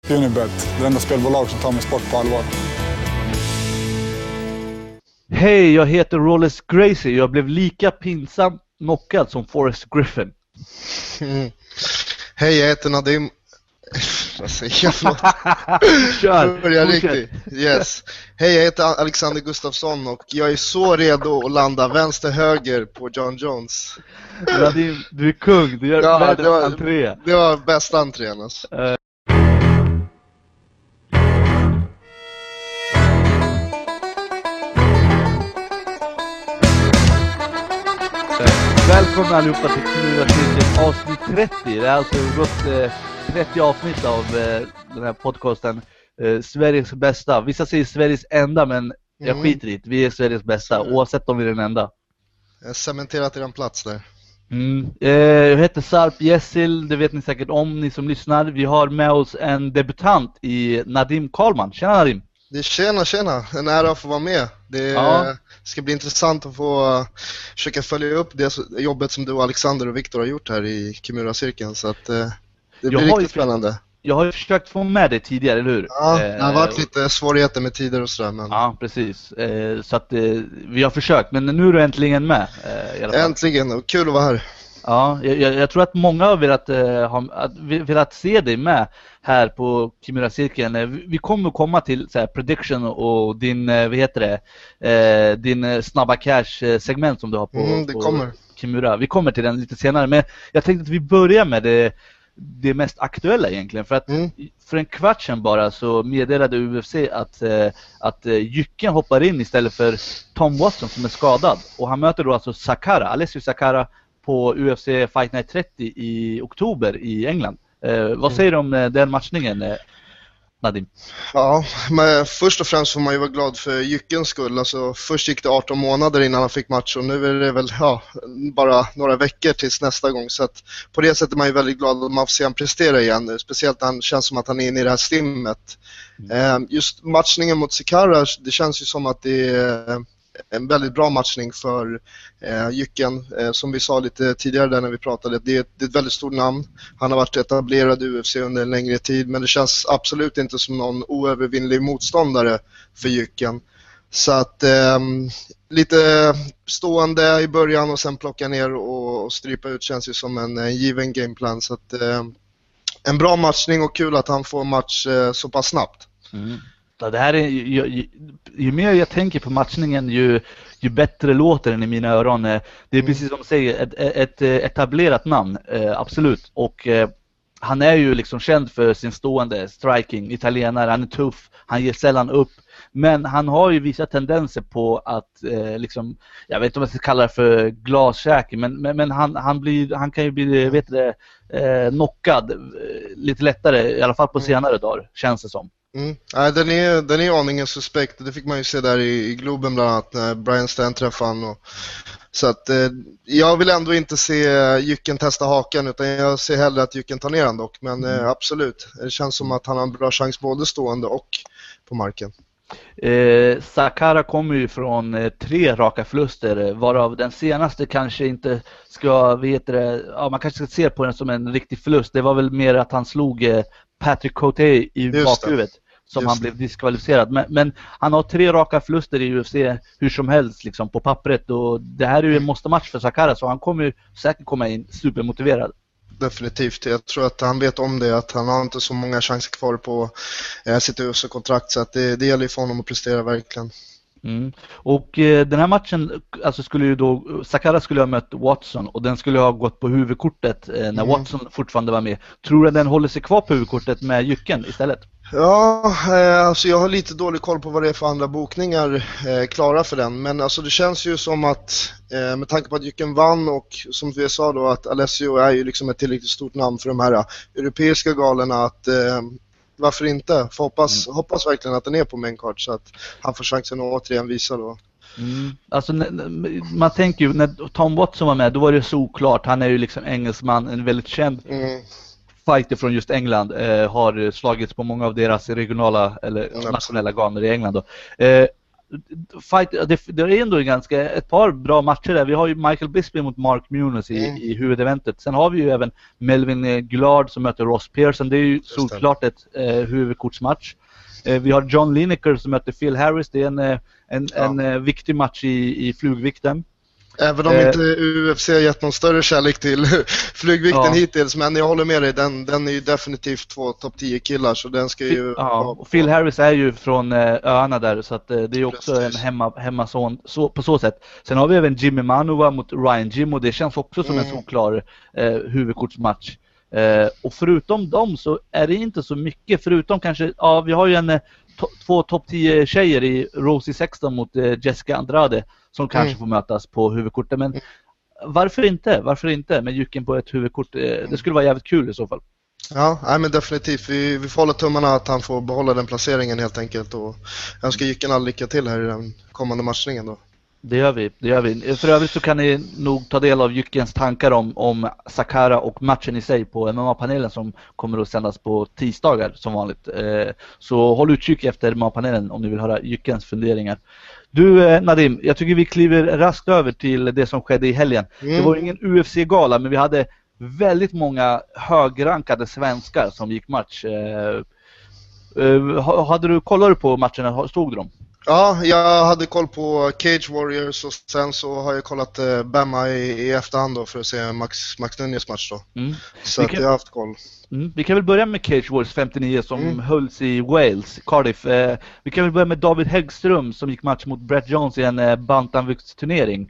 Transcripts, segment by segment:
Unibet, det enda spelbolag som tar min sport på allvar. Hej, jag heter Rollis Gracie. Jag blev lika pinsam knockad som Forrest Griffin. Hej, jag heter Nadim. Vad säger jag? Kör! Riktigt. Yes. Hej, jag heter Alexander Gustafsson och jag är så redo att landa vänster-höger på John Jones. Nadim, du är kung. Du gör världens entré. Det var bästa entrén alltså. Välkomna allihopa till Knurarcirkeln avsnitt 30. Det är alltså gått 30 avsnitt av den här podcasten. Sveriges bästa. Vissa säger Sveriges enda, men jag skiter i det. Vi är Sveriges bästa, oavsett om vi är den enda. Jag har cementerat i den plats där. Jag heter Sarp Jessil, det vet ni säkert om, ni som lyssnar. Vi har med oss en debutant i Nadim Karlman. Tjena Nadim! Tjena. En ära att få vara med. Det ska bli intressant att få försöka följa upp det jobbet som du, Alexander och Viktor har gjort här i Kimura-cirkeln. Så att det blir riktigt spännande. Jag har ju försökt få med det tidigare, eller hur? Ja, det har varit lite svårigheter med tider och sådär. Men... Ja, precis. Så att vi har försökt, men nu är du äntligen med. Äntligen, och kul att vara här. Ja, jag tror att många har velat se dig med här på Kimura-cirkeln. Vi kommer komma till så här, prediction och din, din snabba cash-segment som du har på Kimura. Vi kommer till den lite senare, men jag tänkte att vi börjar med det mest aktuella egentligen. För att för en kvart sedan bara så meddelade UFC att Jycken hoppar in istället för Tom Watson som är skadad. Och han möter då alltså Alessio Sakara på UFC Fight Night 30 i oktober i England. Vad säger du om den matchningen, Nadim? Ja, men först och främst får man ju vara glad för Jyckens skull. Alltså, först gick det 18 månader innan han fick match och nu är det väl bara några veckor tills nästa gång. Så att på det sättet är man ju väldigt glad att man får se han prestera igen. Speciellt när han känns som att han är inne i det här stimmet. Just matchningen mot Sakara, det känns ju som att det är en väldigt bra matchning för Jycken. Som vi sa lite tidigare där när vi pratade, det är ett väldigt stort namn. Han har varit etablerad i UFC under en längre tid, men det känns absolut inte som någon oövervinnlig motståndare för Jycken. Så att lite stående i början och sen plocka ner och strypa ut känns ju som en given gameplan. Så att en bra matchning och kul att han får match så pass snabbt. Ja, det här är, ju mer jag tänker på matchningen ju bättre låter den i mina öron. Det är precis som du säger, ett etablerat namn, absolut. Och han är ju liksom känd för sin stående striking, italienare, han är tuff, han ger sällan upp. Men han har ju vissa tendenser på att liksom, jag vet inte om jag ska kalla det för glaskäke, men han kan ju bli knockad lite lättare, i alla fall på senare dagar, känns det som. Ja, den är aningen suspekt. Det fick man ju se där i Globen bland annat när Brian Stann träffade han. Så att jag vill ändå inte se Jycken testa hakan, utan jag ser hellre att Jycken tar ner han dock. Men absolut, det känns som att han har en bra chans både stående och på marken. Sakara kommer ju från 3 raka förluster, varav den senaste kanske inte ska, man kanske ska se på den som en riktig förlust. Det var väl mer att han slog Patrick Cote i bakhuvudet som han blev diskvalificerad. Men han har 3 raka förluster i UFC hur som helst liksom, på pappret. Och det här är ju en måste-match för Sakara, så han kommer ju säkert komma in supermotiverad. Definitivt. Jag tror att han vet om det, att han har inte så många chanser kvar på sitt UFC-kontrakt. Så att det gäller ju för honom att prestera verkligen. Och den här matchen alltså skulle ju då, Sakara skulle ha mött Watson och den skulle ha gått på huvudkortet när Watson fortfarande var med. Tror du att den håller sig kvar på huvudkortet med Jycken istället? Ja, alltså jag har lite dålig koll på vad det är för andra bokningar klara för den. Men alltså det känns ju som att med tanke på att Jycken vann och som vi sa då att Alessio är ju liksom ett tillräckligt stort namn för de här europeiska galerna, att varför inte? Hoppas verkligen att den är på main card så att han får chansen att återigen visa då. Alltså man tänker ju när Tom Watson var med, då var det så oklart. Han är ju liksom engelsman, en väldigt känd fighter från just England, har slagits på många av deras regionala eller nationella ganer i England då. fight, det är ändå ett par bra matcher där. Vi har ju Michael Bisping mot Mark Muniz i huvudeventet. Sen har vi ju även Melvin Gillard som möter Ross Pearson. Det är ju såklart ett huvudkortsmatch. Vi har John Lineker som möter Phil Harris. Det är en viktig match i flugvikten. Även om inte UFC har gett någon större kärlek till flygvikten hittills, men jag håller med dig, den är ju definitivt 2 topp 10 killar, så den ska ju... och Phil Harris är ju från öarna där, så att det är också en hemmason på så sätt. Sen har vi även Jimmy Manuwa mot Ryan Jim, och det känns också som en så klar huvudkortsmatch. Och förutom dem så är det inte så mycket, förutom kanske, vi har ju 2 topp 10 tjejer i Rosie Sexton mot Jessica Andrade som kanske får mötas på huvudkortet, men varför inte med Jycken på ett huvudkort? Det skulle vara jävligt kul i så fall. Ja, men definitivt. Vi får hålla tummarna att han får behålla den placeringen helt enkelt, och jag önskar Jycken all lycka till här i den kommande matchningen då. Det gör vi. För övrigt så kan ni nog ta del av Jyckens tankar om Sakara och matchen i sig på MMA-panelen som kommer att sändas på tisdagar som vanligt. Så håll utkik efter MMA-panelen om ni vill höra Jyckens funderingar. Du Nadim, jag tycker vi kliver raskt över till det som skedde i helgen. Det var ingen UFC-gala, men vi hade väldigt många högrankade svenskar som gick match. Kollade du på matcherna? Stod de? Ja, jag hade koll på Cage Warriors och sen så har jag kollat Bama i efterhand då för att se Max Nunez match då. Så att jag har haft koll. Vi kan väl börja med Cage Warriors 59 som hölls i Wales, Cardiff. Vi kan väl börja med David Häggström som gick match mot Brett Jones i en bantamviktsturnering.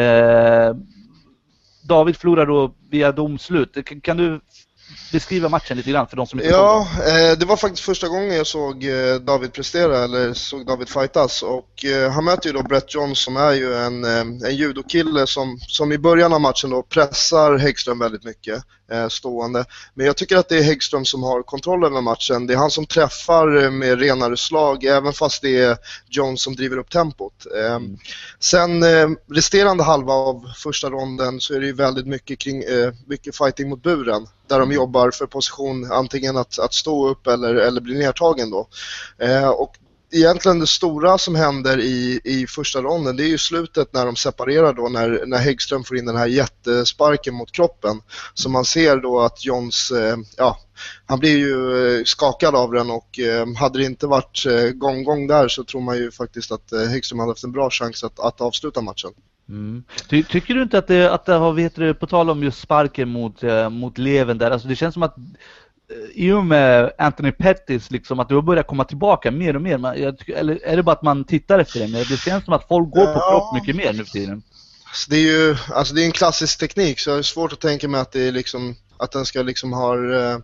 David förlorade då via domslut. Kan du beskriva matchen lite grann för de som inte såg den? Det var faktiskt första gången jag såg David prestera, eller såg David fightas, och han möter ju då Brett Jones som är ju en judokille som i början av matchen då pressar Häggström väldigt mycket stående, men jag tycker att det är Häggström som har kontroll över matchen. Det är han som träffar med renare slag, även fast det är Jones som driver upp tempot. Sen resterande halva av första ronden så är det ju väldigt mycket fighting mot buren, där de jobbar för position antingen att stå upp eller bli nedtagen då. Och egentligen det stora som händer i första ronden, det är ju slutet när de separerar då, när Häggström får in den här jättesparken mot kroppen. Så man ser då att Jones, han blir ju skakad av den, och hade det inte varit gång där så tror man ju faktiskt att Häggström hade haft en bra chans att avsluta matchen. Tycker du inte att det har, på tal om just sparken mot Leven där, alltså det känns som att i och med Anthony Pettis liksom, att du har börjat komma tillbaka mer och mer, eller är det bara att man tittar efter det? Men det känns som att folk går på kropp mycket mer nu för tiden. Det är ju, alltså det är en klassisk teknik, så det är svårt att tänka mig att det är liksom, att den ska liksom ha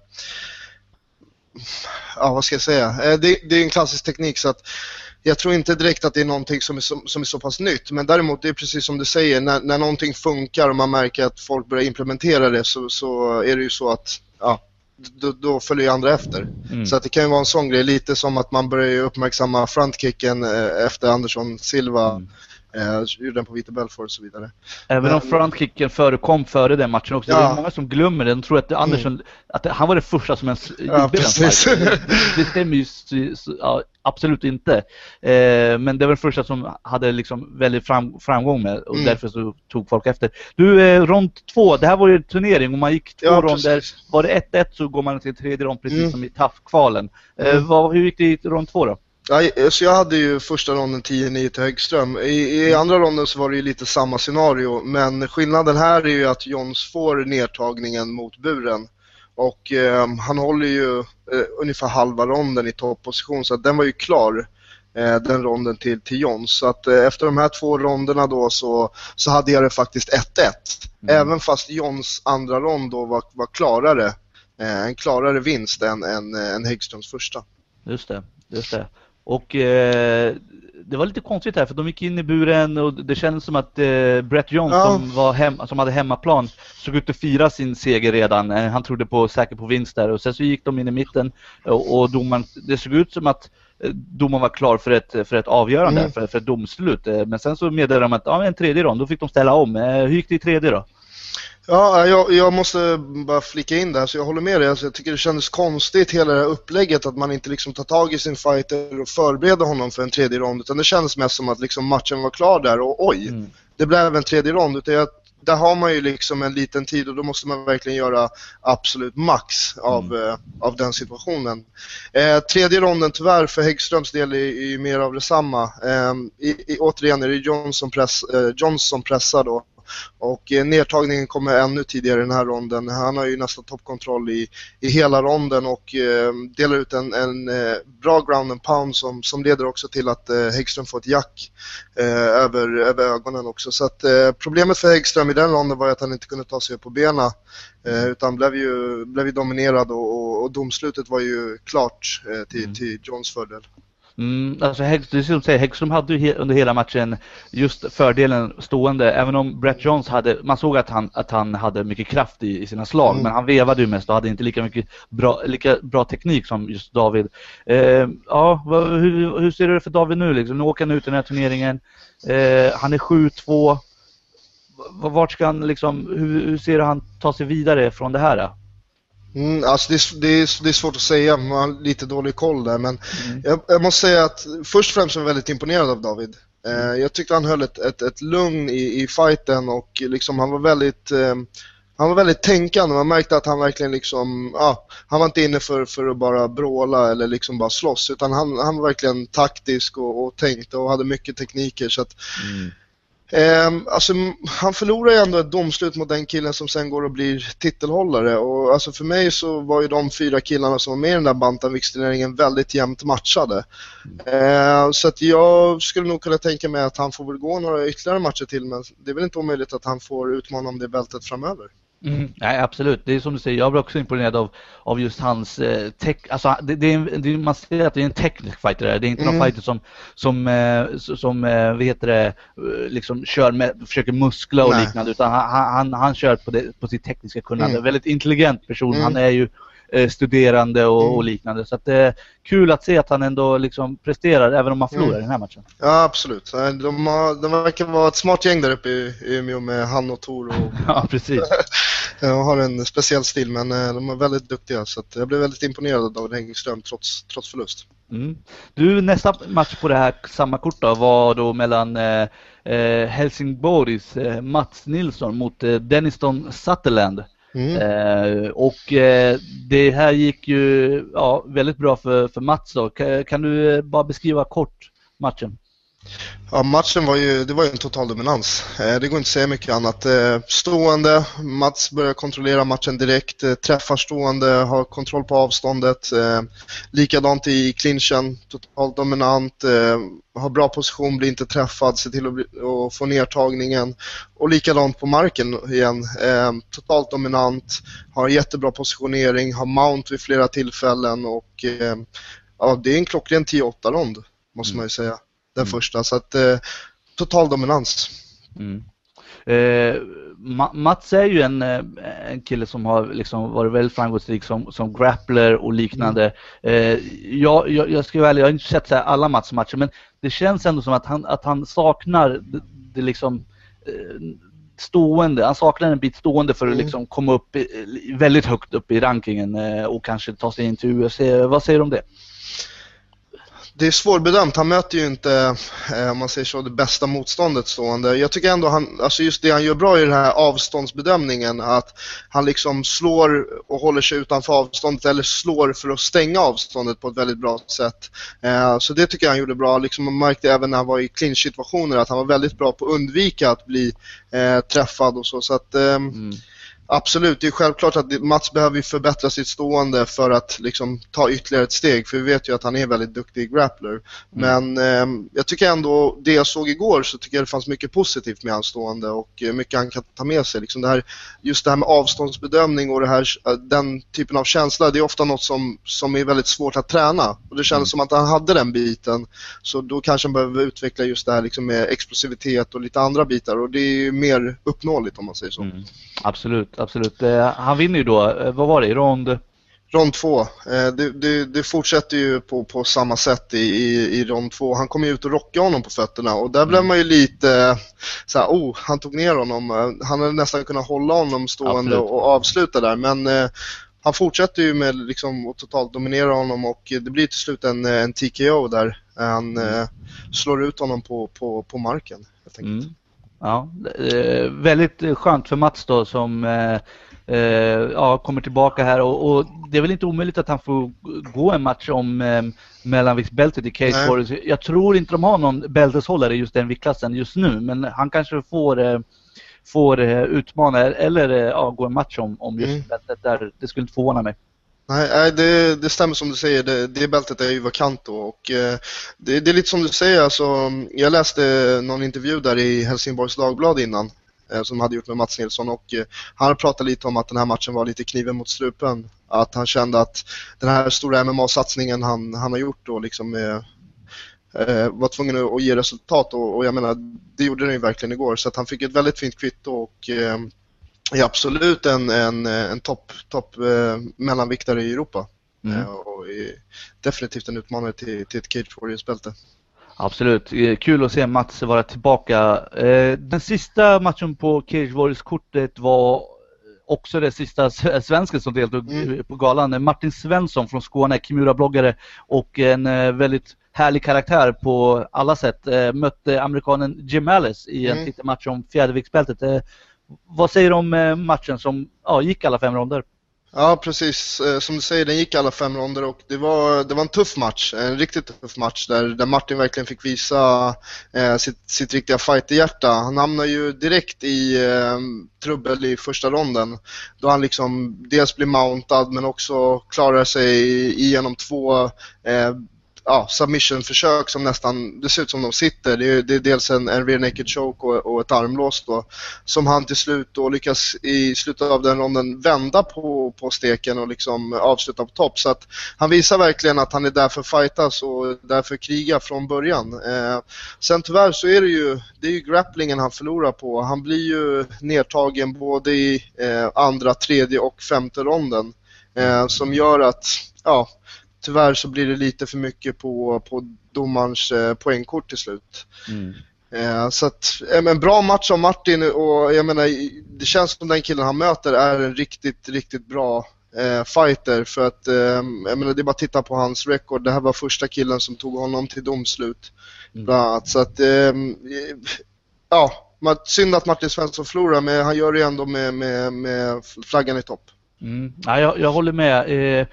vad ska jag säga, det är en klassisk teknik, så att jag tror inte direkt att det är någonting som är så pass nytt, men däremot det är precis som du säger, när någonting funkar och man märker att folk börjar implementera det, så är det ju så att då följer ju andra efter. Så att det kan ju vara en sån grej, lite som att man börjar uppmärksamma frontkicken efter Anderson Silva gjorde den på Vita Belfort och så vidare. Även om frontkicken förekom före den matchen också. Det är många som glömmer det. De tror att Andersson, att han var det första som ens gjorde den. Det stämmer ju absolut inte. Men det var den första som hade liksom väldigt framgång med, och därför så tog folk efter. Du, rond 2, det här var ju en turnering och man gick 2 ronder. Var det 1-1 så går man till 3:e rond, precis som i TAF-kvalen. Hur gick det i rond 2 då? Ja, så jag hade ju första ronden 10-9 till Häggström. I andra ronden så var det ju lite samma scenario, men skillnaden här är ju att Jones får nedtagningen mot buren, och han håller ju ungefär halva ronden i toppposition, så att den var ju klar, den ronden till Jones. Så att efter de här 2 ronderna då så hade jag det faktiskt 1-1, även fast Jones andra rond då var klarare, en klarare vinst än Häggströms första. Just det. Och det var lite konstigt här, för de gick in i buren och det kändes som att Brett Jones som hade hemmaplan såg ut att fira sin seger redan. Han trodde säkert på vinst där, och sen så gick de in i mitten och domaren, det såg ut som att domaren var klar för ett avgörande, för ett domslut. Men sen så meddelade de att en 3:e rond, då fick de ställa om. Hur gick det i 3:e då? Ja, jag måste bara flika in där, så jag håller med dig. Alltså, jag tycker det kändes konstigt hela det här upplägget att man inte liksom tar tag i sin fighter och förbereder honom för en tredje rond, utan det kändes mest som att liksom matchen var klar där och oj, det blev en tredje rond. Utan där har man ju liksom en liten tid och då måste man verkligen göra absolut max av den situationen. Tredje ronden tyvärr för Häggströms del är mer av detsamma. Återigen är det Johnson pressar då. Och nedtagningen kommer ännu tidigare i den här ronden. Han har ju nästan toppkontroll i hela ronden och delar ut en bra ground and pound som leder också till att Häggström får ett jack över ögonen också. Så att problemet för Häggström i den ronden var att han inte kunde ta sig upp på benen utan blev ju dominerad och domslutet var ju klart till Johns fördel. Alltså Häggström hade ju under hela matchen just fördelen stående, även om Brett Jones man såg att han hade mycket kraft i sina slag, men han vevade ju mest och hade inte lika bra teknik som just David. Hur ser du det för David nu liksom? Nu åker han ut i den här turneringen, han är 7-2. Vart ska han liksom, hur ser du han ta sig vidare från det här? Alltså det är svårt att säga, man har lite dålig koll där, men jag måste säga att först och främst var jag väldigt imponerad av David. Jag tyckte han höll ett lugn i fighten och liksom han var väldigt tänkande. Man märkte att han verkligen liksom, han var inte inne för att bara bråla eller liksom bara slåss, utan han var verkligen taktisk och tänkte och hade mycket tekniker, så att alltså, han förlorar ju ändå ett domslut mot den killen som sen går och blir titelhållare, och alltså för mig så var ju de 4 killarna som var med i den där bantamviktsturneringen väldigt jämnt matchade. Så att jag skulle nog kunna tänka mig att han får väl gå några ytterligare matcher till, men det är väl inte omöjligt att han får utmana om det bältet framöver. Nej, absolut. Det är som du säger, jag blir också imponerad av just hans alltså man ser att det är en teknisk fighter där. Det är inte någon fighter som vad heter det, liksom försöker muskla och liknande, utan han kör på sitt tekniska kunnande. Väldigt intelligent person. Han är ju studerande och liknande, så att det är kul att se att han ändå liksom presterar även om han förlorar den här matchen. Ja, absolut. De verkar vara ett smart gäng där uppe i Umeå med han och Tor och... Ja, precis. Jag har en speciell stil, men de är väldigt duktiga, så att jag blev väldigt imponerad av Häggström trots förlust. Du, nästa match på det här samma kort då var då mellan Helsingborgs Mats Nilsson mot Denniston Sutherland. Och det här gick ju väldigt bra för Mats då. Kan du bara beskriva kort matchen? Ja, matchen var ju en total dominans. Det går inte att säga mycket annat. Stående, Mats börjar kontrollera matchen direkt, träffar stående, har kontroll på avståndet. Likadant i clinchen, totalt dominant, har bra position, blir inte träffad, ser till att få nedtagningen. Och likadant på marken igen, totalt dominant, har jättebra positionering, har mount vid flera tillfällen och det är en klockren 10-8 rond, måste man ju säga. Den första, så att total dominans. Mats är ju en kille som har liksom varit väldigt framgångsrik som grappler och liknande. Jag ska väl, jag har inte sett så här alla Mats-matcher, men det känns ändå som att han saknar det liksom stående. Han saknar en bit stående för att liksom komma upp väldigt högt upp i rankingen och kanske ta sig in till UFC. Vad säger du om det? Det är svårbedömt. Han möter ju inte, om man säger så, det bästa motståndet stående. Jag tycker ändå alltså just det han gör bra i den här avståndsbedömningen, att han liksom slår och håller sig utanför avståndet eller slår för att stänga avståndet på ett väldigt bra sätt. Så det tycker jag han gjorde bra. Liksom man märkte även när han var i clinch-situationer att han var väldigt bra på att undvika att bli träffad och så. Så att... Absolut, det är självklart att Mats behöver förbättra sitt stående för att liksom ta ytterligare ett steg, för vi vet ju att han är väldigt duktig grappler. Men jag tycker ändå, det jag såg igår, så tycker jag det fanns mycket positivt med hans stående och mycket han kan ta med sig. Liksom just det här med avståndsbedömning och den typen av känsla, det är ofta något som är väldigt svårt att träna. Och det kändes som att han hade den biten, så då kanske han behöver utveckla just det här liksom med explosivitet och lite andra bitar, och det är ju mer uppnåeligt om man säger så. Absolut. Han vinner ju då, vad var det, Rond 2. Det fortsätter ju på samma sätt i rond 2. Han kom ju ut och rockade honom på fötterna och där blev man ju lite så här, han tog ner honom. Han hade nästan kunnat hålla honom stående och avsluta där, men han fortsätter ju med liksom att totalt dominera honom och det blir till slut en TKO där han slår ut honom på marken, helt enkelt. Ja, väldigt skönt för Mats då som kommer tillbaka här och det är väl inte omöjligt att han får gå en match om mellanviktsbältet i Cage Warriors. Jag tror inte de har någon bälteshållare just den viktklassen just nu, men han kanske får utmana eller gå en match om just bältet där. Det skulle inte förvåna mig. Nej, det stämmer som du säger. Det bältet är ju vakant då. Och det är lite som du säger. Alltså, jag läste någon intervju där i Helsingborgs Dagblad innan som hade gjort med Mats Nilsson och han pratade lite om att den här matchen var lite kniven mot strupen. Att han kände att den här stora MMA-satsningen han har gjort då liksom var tvungen att ge resultat och jag menar, det gjorde den ju verkligen igår. Så att han fick ett väldigt fint kvitto och är absolut en topp mellanviktare i Europa. Och är definitivt en utmanare till ett Cage Warriors-bälte. Absolut, kul att se Mats vara tillbaka. Den sista matchen på Cage Warriors-kortet var också det sista svensken som deltog på galan. Martin Svensson från Skåne, Kimura-bloggare och en väldigt härlig karaktär på alla sätt. Mötte amerikanen Jim Ellis i en titelmatch om fjärdeviktsbältet. Vad säger du om matchen som gick alla 5 ronder? Ja, precis. Som du säger, den gick alla 5 ronder och det var en tuff match. En riktigt tuff match där Martin verkligen fick visa sitt riktiga fighterhjärta. Han hamnar ju direkt i trubbel i första ronden. Då han liksom dels blir mountad men också klarar sig igenom 2 submission-försök som nästan, det ser ut som de sitter. Det är dels en rear naked choke och ett armlås då, som han till slut då lyckas i slutet av den ronden vända på steken och liksom avsluta på topp. Så att han visar verkligen att han är där för fightas och därför kriga från början. Sen tyvärr så är det är ju grapplingen han förlorar på. Han blir ju nedtagen både i andra, tredje och femte ronden som gör att tyvärr så blir det lite för mycket på domarens poängkort till slut. Så att, en bra match av Martin och jag menar, det känns som den killen han möter är en riktigt, riktigt bra fighter för att jag menar, det är bara att titta på hans record. Det här var första killen som tog honom till domslut. Bland annat. Så att synd att Martin Svensson förlorar, men han gör det ändå med flaggan i topp. Ja, jag håller med.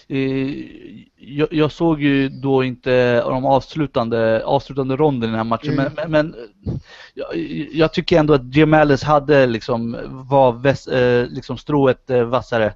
Jag såg ju då inte de avslutande ronden i den här matchen, men jag tycker ändå att Jim Ellis hade var strået vassare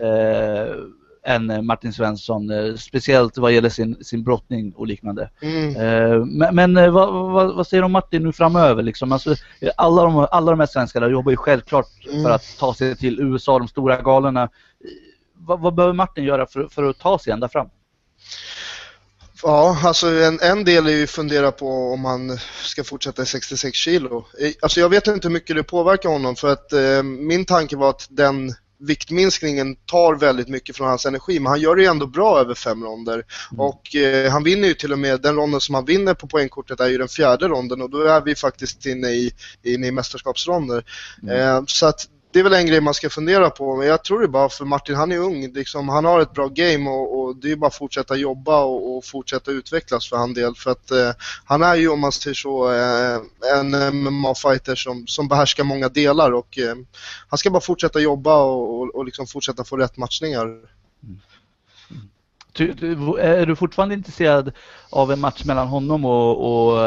än Martin Svensson, speciellt vad gäller sin brottning och liknande. Men vad säger du om Martin nu framöver? Liksom? Alltså, alla de här svenskarna jobbar ju självklart för att ta sig till USA, de stora galorna. Vad behöver Martin göra för att ta sig ända fram? Ja, alltså en del är ju fundera på om han ska fortsätta i 66 kilo. Alltså jag vet inte hur mycket det påverkar honom för att min tanke var att den viktminskningen tar väldigt mycket från hans energi, men han gör det ju ändå bra över 5 ronder och han vinner ju till och med den ronden som han vinner på poängkortet är ju den 4:e ronden och då är vi faktiskt inne i mästerskapsronder. Så att det är väl en grej man ska fundera på, men jag tror det bara för Martin, han är ung, liksom, han har ett bra game och det är bara att fortsätta jobba och fortsätta utvecklas för han del, för att han är ju, om man säger så, en MMA-fighter som behärskar många delar och han ska bara fortsätta jobba och liksom fortsätta få rätt matchningar. Är du fortfarande intresserad av en match mellan honom och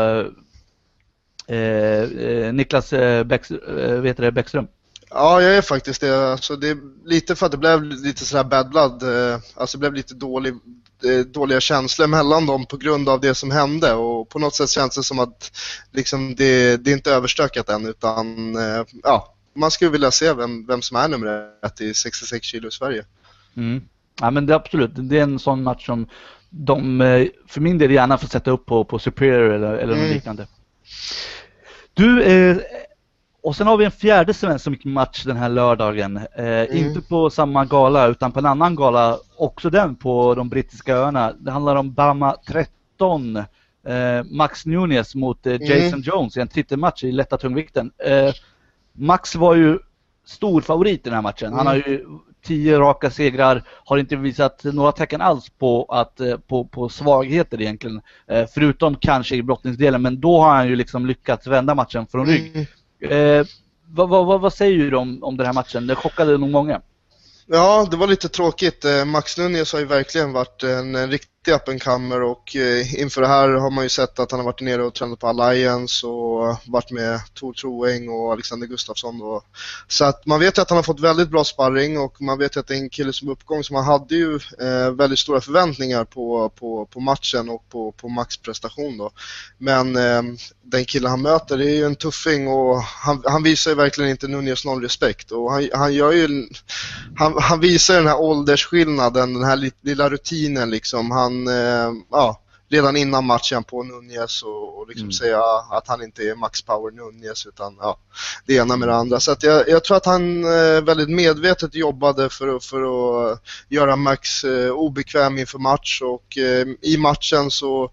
Niklas Bäckström? Ja, jag är faktiskt det. Alltså, det är lite för att det blev lite sådär bad blood. Alltså det blev lite dåliga känslor mellan dem på grund av det som hände. Och på något sätt känns det som att liksom, det är inte överstökat än. Utan man skulle vilja se vem som är nummer 1 i 66 kilo i Sverige. Ja, men det är absolut. Det är en sån match som de för min del gärna får sätta upp på Superior eller något liknande. Du... Och sen har vi en fjärde svensk match den här lördagen. Inte på samma gala utan på en annan gala. Också den på de brittiska öarna. Det handlar om Bama 13. Max Nunes mot Jason Jones i en titelmatch i lätta tungvikten. Max var ju stor favorit i den här matchen. Han har ju 10 raka segrar, har inte visat några tecken alls på svagheter egentligen. Förutom kanske i brottningsdelen, men då har han ju liksom lyckats vända matchen från rygg. Vad säger du om den här matchen? Det chockade nog många. Ja, det var lite tråkigt. Max Nunes har ju verkligen varit en riktig up-and-comer och inför det här har man ju sett att han har varit nere och tränat på Alliance och varit med Tor Troeng och Alexander Gustafsson då. Så att man vet ju att han har fått väldigt bra sparring och man vet ju att det är en kille som uppgång, så man hade ju väldigt stora förväntningar på matchen och på Max prestation då. Men den killen han möter är ju en tuffing och han visar ju verkligen inte Nunes någon respekt och han gör ju han visar den här åldersskillnaden, den här lilla rutinen liksom. Redan innan matchen på Nunes och liksom säga att han inte är Max Power Nunes utan det ena med det andra. Så att jag tror att han väldigt medvetet jobbade för att göra Max obekväm inför match och i matchen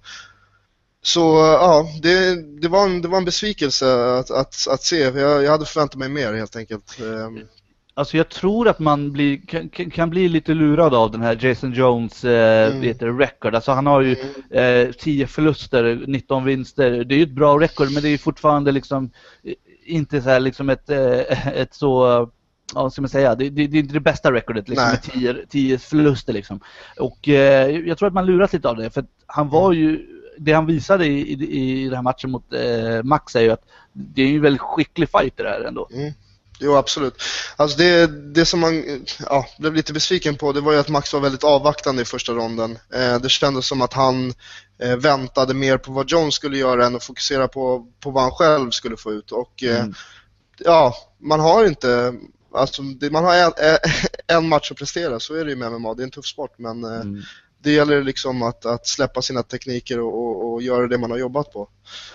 det var en besvikelse att se. Jag hade förväntat mig mer helt enkelt. Alltså jag tror att man kan bli lite lurad av den här Jason Jones record. Alltså han har ju 10 förluster, 19 vinster. Det är ju ett bra record, men det är ju fortfarande liksom inte så här liksom ett så, ska man säga, det är inte det bästa recordet liksom, med 10 förluster liksom. Och jag tror att man lurat lite av det, för att han var ju, det han visade i den här matchen mot Max är ju att det är ju en väldigt skicklig fighter där ändå. Jo, absolut. Alltså det som man blev lite besviken på, det var ju att Max var väldigt avvaktande i första ronden. Det kändes som att han väntade mer på vad Jones skulle göra än att fokusera på vad han själv skulle få ut. Och man har inte, alltså man har en match att prestera, så är det ju med MMA. Det är en tuff sport, men det gäller liksom att släppa sina tekniker och göra det man har jobbat på.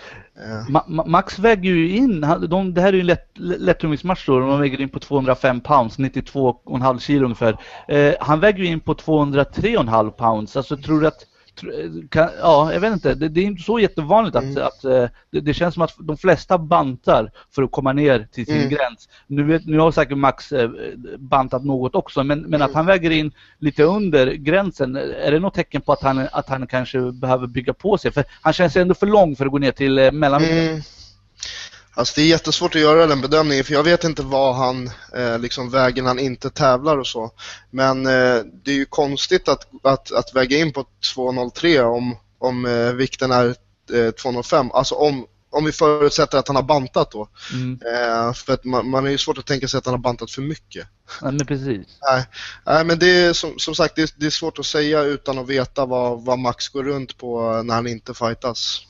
Max väger ju in, det här är ju en lättungviktsmatch då, de väger in på 205 pounds, 92,5 kilo ungefär. Han väger ju in på 203,5 pounds. Alltså tror du att jag vet inte, det är inte så jättevanligt att det känns som att de flesta bantar för att komma ner till sin gräns. Nu har säkert Max bantat något också, men att han väger in lite under gränsen, är det något tecken på att han kanske behöver bygga på sig? För han känns ändå för lång för att gå ner till mellanvikten. Alltså det är jättesvårt att göra den bedömningen, för jag vet inte vad han liksom väger när han inte tävlar och så. Men det är ju konstigt att väga in på 203 om vikten är 205. Alltså om vi förutsätter att han har bantat då. För att man är ju svårt att tänka sig att han har bantat för mycket. Ja, men precis. Nej, men det är som sagt det är svårt att säga utan att veta vad Max går runt på när han inte fightas.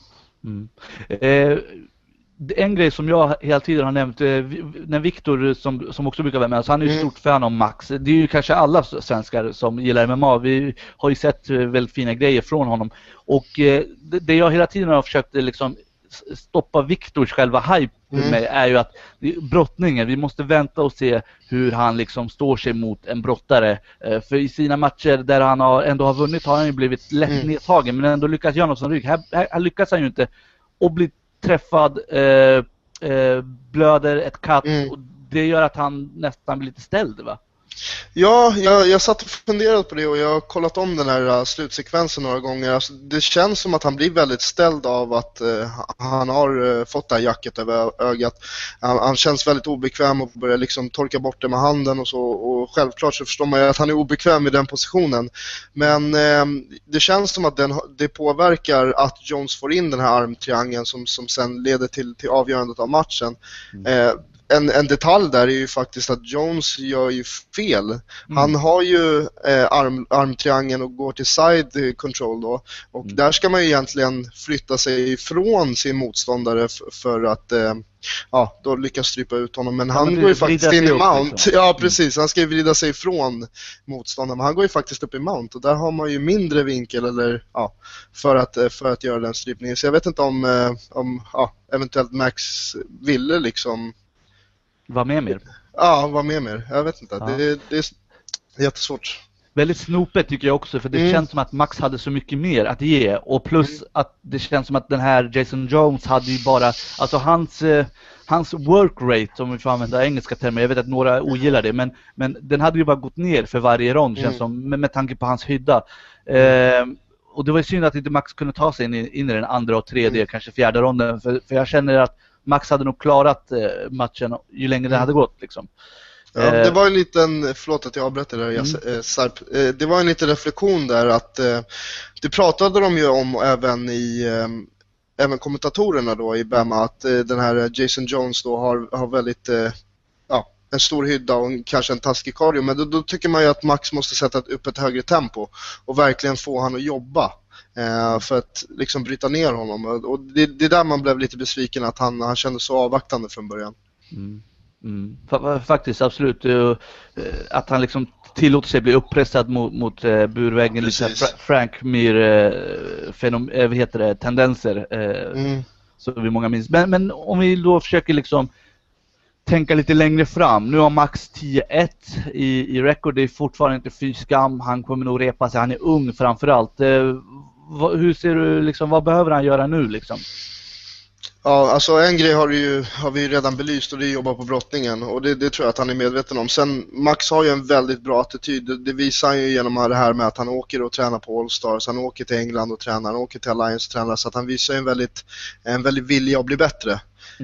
En grej som jag hela tiden har nämnt, när Viktor som också brukar vara med, så han är ju stort fan av Max. Det är ju kanske alla svenskar som gillar MMA. Vi har ju sett väldigt fina grejer från honom. Och det jag hela tiden har försökt liksom stoppa Viktors själva hype med är ju att brottningen, vi måste vänta och se hur han liksom står sig mot en brottare. För i sina matcher där han ändå har vunnit har han ju blivit lätt nedtagen, men ändå lyckas göra något som rygg. Här lyckas han ju inte och bli träffad, blöder ett katt och det gör att han nästan blir lite ställd, va? Ja, jag satt och funderade på det och jag har kollat om den här slutsekvensen några gånger. Alltså, det känns som att han blir väldigt ställd av att han har fått det här jacket över ögat. Han känns väldigt obekväm och börjar liksom torka bort det med handen och så. Och självklart så förstår man ju att han är obekväm i den positionen. Men det känns som att det påverkar att Jones får in den här armtriangeln som sen leder till avgörandet av matchen. En detalj där är ju faktiskt att Jones gör ju fel. Han har ju armtriangeln och går till side control då. Och där ska man ju egentligen flytta sig ifrån sin motståndare för att då lyckas strypa ut honom. Men han går ju faktiskt in i mount. Liksom. Ja, precis. Han ska ju vrida sig ifrån motståndaren. Men han går ju faktiskt upp i mount. Och där har man ju mindre vinkel för att göra den strypningen. Så jag vet inte om eventuellt Max ville liksom Var med mer? Ja, var med mer. Jag vet inte. Ja. Det är jättesvårt. Väldigt snopet tycker jag också, för det känns som att Max hade så mycket mer att ge, och plus att det känns som att den här Jason Jones hade ju bara, alltså hans work rate, om vi får använda engelska termer, jag vet att några ogillar det, men den hade ju bara gått ner för varje rond, känns som, med tanke på hans hydda. Och det var ju synd att inte Max kunde ta sig in i den andra och tredje, kanske fjärde ronden, för jag känner att Max hade nog klarat matchen ju längre det hade gått liksom. Ja, det var en liten, förlåt att jag avbröt det där, Sarp. Det var en liten reflektion där att det pratade de ju om även även kommentatorerna då i Bama, att den här Jason Jones då har väldigt en stor hydda och kanske en taskig cardio, men då tycker man ju att Max måste sätta upp ett högre tempo och verkligen få han att jobba för att liksom bryta ner honom, och det är där man blev lite besviken, att han kände så avvaktande från början. Faktiskt, absolut. Att han liksom tillåter sig bli uppressad mot burväggen, lite Frank Mir tendenser, så vi många minns. Men om vi då försöker liksom tänka lite längre fram. Nu har Max 10-1 i record, det är fortfarande inte fy skam. Han kommer nog repa sig, han är ung framförallt. Hur ser du liksom, vad behöver han göra nu liksom? Ja, alltså en grej har vi redan belyst, och det är att jobba på brottningen, och det tror jag att han är medveten om. Sen, Max har ju en väldigt bra attityd, det visar han ju genom det här med att han åker och tränar på All Stars, han åker till England och tränar, han åker till Alliance och tränar, så att han visar en väldigt vilja att bli bättre.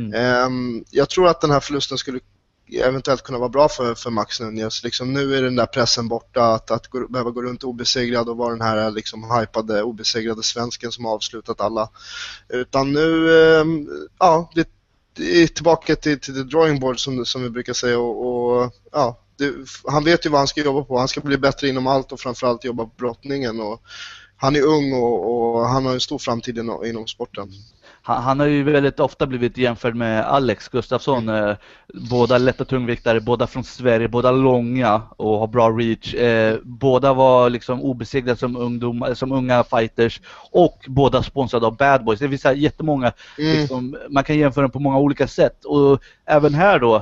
Jag tror att den här förlusten skulle eventuellt kunna vara bra för Max Nunes. Liksom, nu är den där pressen borta att behöva gå runt obesegrad och vara den här liksom hypade obesegrade svensken som har avslutat alla. Utan nu det är tillbaka till the drawing board som vi brukar säga, och han vet ju vad han ska jobba på. Han ska bli bättre inom allt och framförallt jobba på brottningen, och han är ung och han har en stor framtid inom sporten. Han har ju väldigt ofta blivit jämförd med Alex Gustafsson, båda lätta tungviktare, båda från Sverige, båda långa och har bra reach, båda var liksom obesegrade som unga fighters, och båda sponsrade av Bad Boys. Det finns jättemånga, liksom, man kan jämföra dem på många olika sätt, och även här då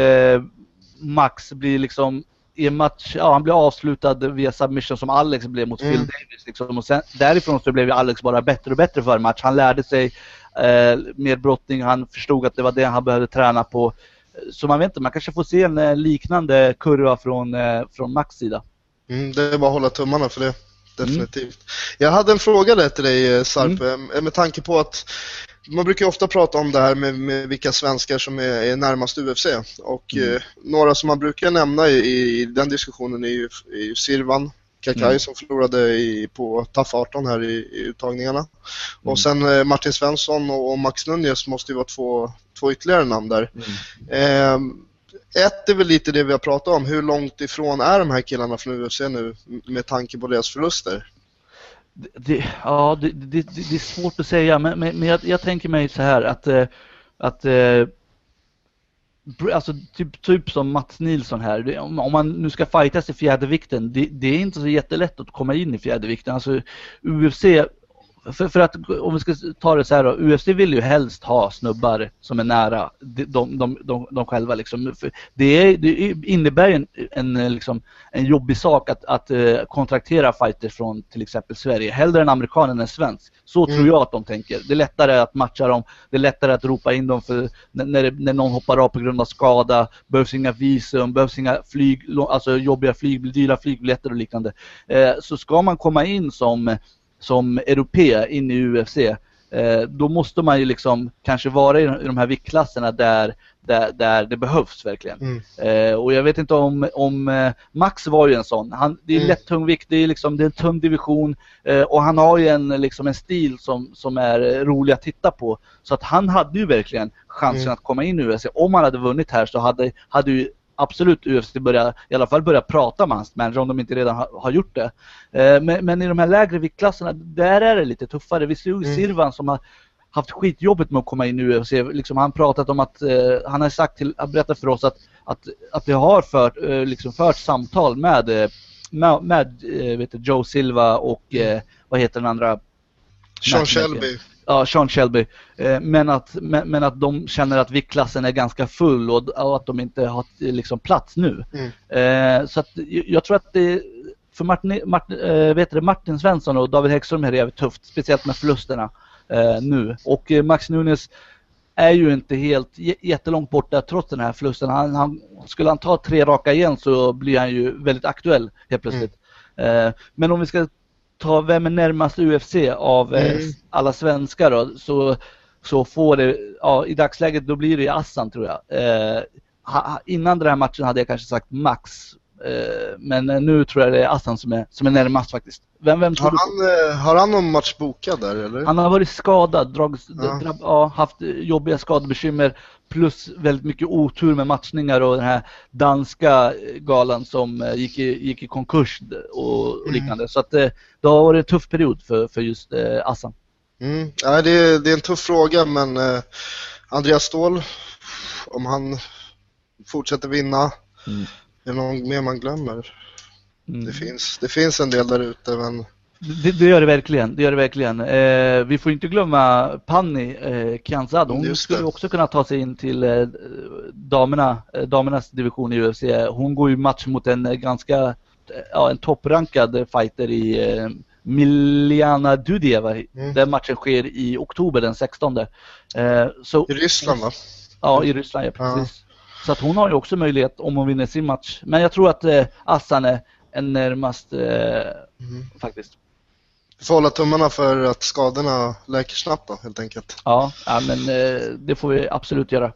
Max blir liksom i en match, han blev avslutad via submission som Alex blev mot Phil Davis liksom. Och sen därifrån så blev Alex bara bättre och bättre för match. Han lärde sig mer brottning, han förstod att det var det han behövde träna på. Så man vet inte, man kanske får se en liknande kurva från Max sida. Det är bara att hålla tummarna för det, definitivt. Jag hade en fråga där till dig, Sarp, med tanke på att man brukar ofta prata om det här med vilka svenskar som är närmast UFC, och några som man brukar nämna i den diskussionen är ju Sirvan Kakai som förlorade på TAF 18 här i uttagningarna, och sen Martin Svensson och Max Nunes måste ju vara två ytterligare namn där. Ett är väl lite det vi har pratat om, hur långt ifrån är de här killarna från UFC nu med tanke på deras förluster? Det är svårt att säga, men jag tänker mig så här att alltså typ som Mats Nilsson här, om man nu ska fightas i fjädervikten, det är inte så jättelätt att komma in i fjädervikten. Alltså UFC, för att om vi ska ta det så här då, UFC vill ju helst ha snubbar som är nära de själva liksom. Det innebär en jobbig sak att kontraktera fighters från till exempel Sverige, hellre en amerikan än en svensk. Så tror jag att de tänker. Det är lättare att matcha dem, det är lättare att ropa in dem för när någon hoppar av på grund av skada, behövs inga visum, behövs inga alltså jobbiga dyra flygbiljetter och liknande. Så ska man komma in som europé in i UFC, då måste man ju liksom kanske vara i de här viktklasserna där det behövs verkligen. Och jag vet inte om Max var ju en sån. Det är lätt tungvikt, det är en tung division, och han har ju en stil som är rolig att titta på. Så att han hade ju verkligen chansen att komma in i UFC. Om han hade vunnit här så hade ju absolut UFC i alla fall börja prata med hans manager om de inte redan har gjort det. Men i de här lägre viktklasserna, där är det lite tuffare. Vi ser ju Sirvan som har haft skitjobbet med att komma in i UFC. Liksom, han pratat om att han har berättat för oss att det har fört samtal med Joe Silva och vad heter den andra? Sean Shelby. Ja, Sean Shelby. Men att de känner att viktklassen är ganska full och att de inte har liksom plats nu. Så att jag tror att det för Martin Svensson och David Häggström är det tufft, speciellt med förlusterna nu. Och Max Nunes är ju inte helt jättelångt borta trots den här förlusten. Skulle han ta 3 raka igen så blir han ju väldigt aktuell helt plötsligt. Men om vi ska ta vem är närmast UFC av alla svenskar då, så får det, i dagsläget då blir det Assan tror jag. Innan den här matchen hade jag kanske sagt Max, men nu tror jag det är Assan som är närmast faktiskt. Vem har han någon match bokad där eller? Han har varit skadad, haft jobbiga skadebekymmer plus väldigt mycket otur med matchningar och den här danska galan som gick i konkurs och liknande. Så att det har varit en tuff period för just Assan. Ja, det är en tuff fråga, men Andreas Ståhl, om han fortsätter vinna, är det någon mer man glömmer? Det finns en del där ute, men det gör det verkligen. Vi får inte glömma Panni Kianzad. Hon skulle också kunna ta sig in till damernas division i UFC. Hon går ju match mot en ganska en topprankad fighter i Miliana Dudieva. Där matchen sker i oktober den 16. I Ryssland va? Ja, i Ryssland, ja, precis. Så att hon har ju också möjlighet om hon vinner sin match. Men jag tror att Assan är närmast faktiskt. Vi får hålla tummarna för att skadorna läker snabbt då, helt enkelt. Ja, men det får vi absolut göra.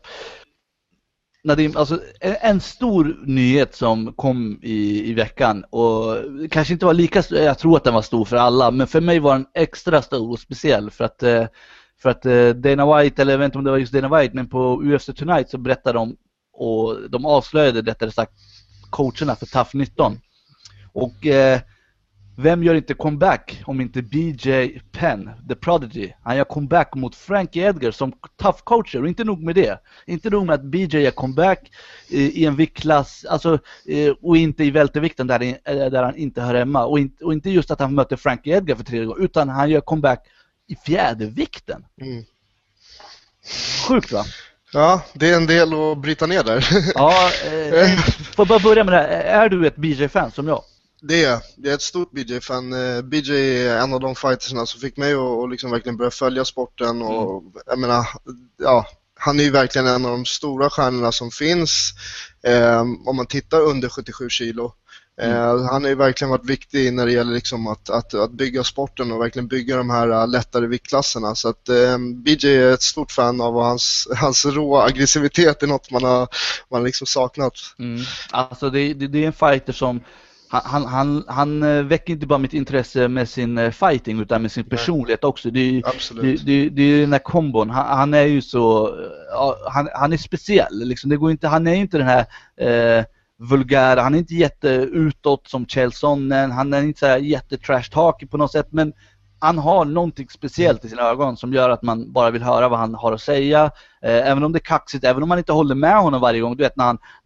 Nadim, alltså en stor nyhet som kom i veckan och kanske inte var lika stor, jag tror att den var stor för alla, men för mig var den extra stor och speciell för att Dana White, eller jag vet inte om det var just Dana White, men på UFC Tonight så berättade de och de avslöjade detta sagt coacherna för TUF 19. Och vem gör inte comeback om inte BJ Penn, The Prodigy? Han gör comeback mot Frankie Edgar som TUF-coacher, och inte nog med det. Inte nog med att BJ gör comeback i en viktklass, alltså, och inte i vältervikten där han inte hör hemma. Och inte just att han möter Frankie Edgar för 3 gånger, utan han gör comeback i fjädervikten. Sjukt va? Ja, det är en del att bryta ner där. Ja, får bara börja med det här. Är du ett BJ-fan som jag? Det är ett stort BJ-fan. BJ är en av de fightersna som fick mig att liksom verkligen börja följa sporten. Och jag menar, han är ju verkligen en av de stora stjärnorna som finns. Om man tittar under 77 kilo. Han har ju verkligen varit viktig när det gäller liksom att bygga sporten och verkligen bygga de här lättare viktklasserna. Så att BJ är ett stort fan av, och hans råa aggressivitet är något man liksom saknat. Alltså det är en fighter som han väcker inte bara mitt intresse med sin fighting utan med sin personlighet också. Det är den här kombon. Han är ju så han är speciell liksom. Det går inte, han är inte den här vulgära, han är inte jätteutåt som Chelsonen, han är inte så här jättetrash-talky på något sätt, men han har någonting speciellt i sina ögon som gör att man bara vill höra vad han har att säga, även om det är kaxigt, även om man inte håller med honom varje gång. Du vet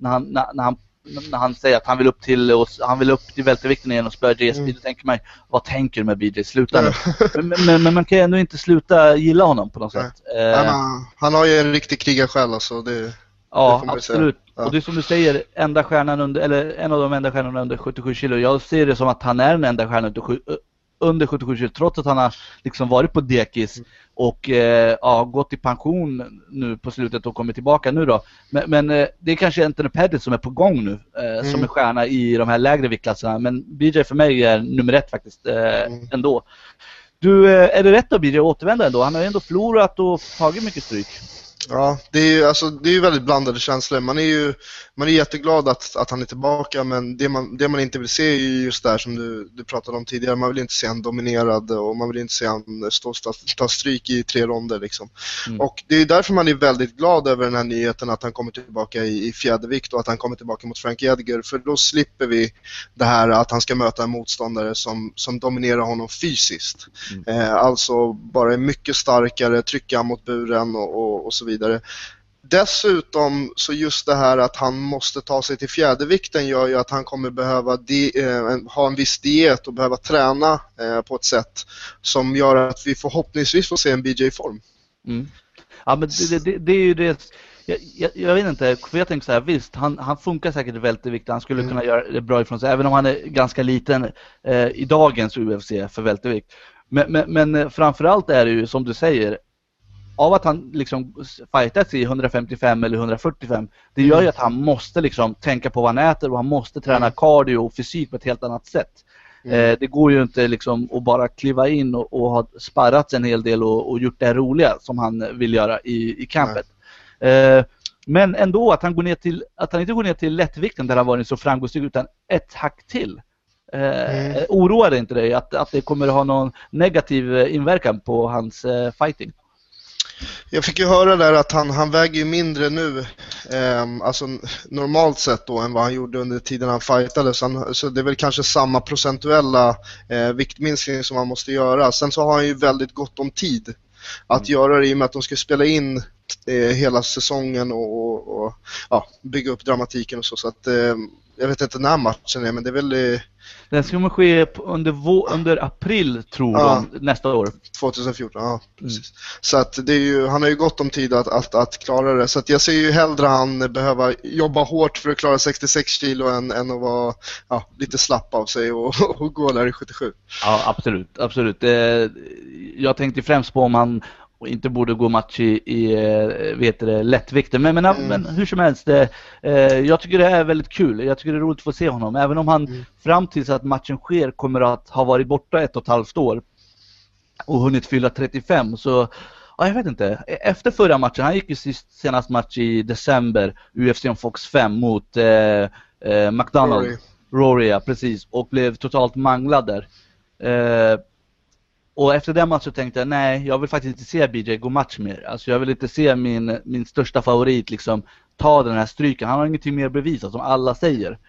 när han säger att han vill upp till vältervikten igen och spöra GSP, då tänker man, vad tänker du med BJ? Sluta nu. men man kan ändå inte sluta gilla honom på något sätt. Han har ju en riktig krigarsjäl alltså, det absolut. Ja. Och det är som du säger, en av de enda stjärnorna under 77 kilo. Jag ser det som att han är den enda stjärnan under 77 kilo, trots att han har liksom varit på dekis och gått i pension nu på slutet och kommit tillbaka nu då. Men det är kanske Anthony Pettis som är på gång nu, som är stjärna i de här lägre viktklasserna. Men BJ för mig är nummer 1 faktiskt ändå. Du, är det rätt att BJ återvända ändå? Han har ju ändå förlorat och tagit mycket stryk. Ja, det är ju väldigt blandade känslor. Man är jätteglad att han är tillbaka, men det man inte vill se är ju just där som du pratade om tidigare. Man vill inte se han dominerad och man vill inte se han ta stryk i 3 ronder liksom. Och det är därför man är väldigt glad över den här nyheten att han kommer tillbaka i fjädervikt och att han kommer tillbaka mot Frankie Edgar, för då slipper vi det här att han ska möta en motståndare som dominerar honom fysiskt. Alltså bara är mycket starkare, trycka mot buren och så vidare. Dessutom så just det här att han måste ta sig till fjädervikten gör ju att han kommer behöva ha en viss diet och behöva träna på ett sätt som gör att vi förhoppningsvis får se en BJ-form. Ja, men det är ju det. Jag vet inte, för jag tänker så här, visst, han funkar säkert i vältervikt, han skulle kunna göra det bra ifrån sig, även om han är ganska liten i dagens UFC för vältervikt. Men framförallt är det ju, som du säger, av att han liksom fightas i 155 eller 145, det gör ju att han måste liksom tänka på vad han äter och han måste träna cardio och fysik på ett helt annat sätt. Det går ju inte liksom att bara kliva in och ha sparrat en hel del och gjort det roliga som han vill göra i campet. Men ändå att han inte går ner till lättvikten där han varit så framgångsrik, utan ett hack till. Oroar det inte dig att det kommer att ha någon negativ inverkan på hans fighting? Jag fick ju höra där att han väger ju mindre nu, alltså normalt sett då, än vad han gjorde under tiden han fightade. Så det är väl kanske samma procentuella viktminskning som han måste göra. Sen så har han ju väldigt gott om tid att göra det, i och med att de ska spela in hela säsongen och bygga upp dramatiken och så. Så att jag vet inte när matchen är, men det är väl... Den ska ske under april, tror de, nästa år. 2014, ja, precis. Så att det är ju, han har ju gott om tid att klara det. Så att jag ser ju hellre han behöva jobba hårt för att klara 66 kilo än att vara lite slapp av sig och gå där i 77. Ja, absolut. Jag tänkte främst på om han inte borde gå match i lättvikten. Men hur som helst, jag tycker det är väldigt kul. Jag tycker det är roligt att få se honom. Även om han fram tills att matchen sker kommer att ha varit borta 1,5 år och hunnit fylla 35. Så jag vet inte. Efter förra matchen, han gick ju senast match i december, UFC on Fox 5 mot McDonald. Rory, ja, precis. Och blev totalt manglad där. Och efter den matchen tänkte jag, nej, jag vill faktiskt inte se BJ gå match mer. Alltså jag vill inte se min största favorit liksom ta den här stryken. Han har ingenting mer bevisat, som alla säger.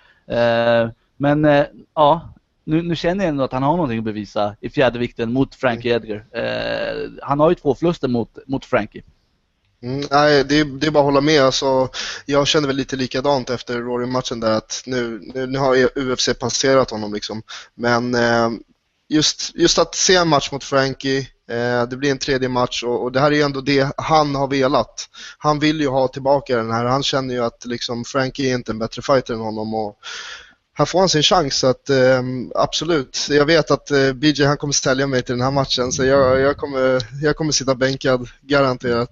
Nu känner jag ändå att han har någonting att bevisa i fjärdevikten mot Frankie Edgar. Han har ju 2 förluster mot Frankie. Nej, det är bara att hålla med. Alltså, jag kände väl lite likadant efter Rory-matchen där, att nu har UFC passerat honom liksom. Men just att se en match mot Frankie, det blir en 3:e match och det här är ju ändå det han har velat. Han vill ju ha tillbaka den här. Han känner ju att liksom Frankie är inte en bättre fighter än honom, och här får han sin chans. Så att, absolut. Jag vet att BJ han kommer ställa mig till den här matchen, så jag kommer sitta bänkad, garanterat.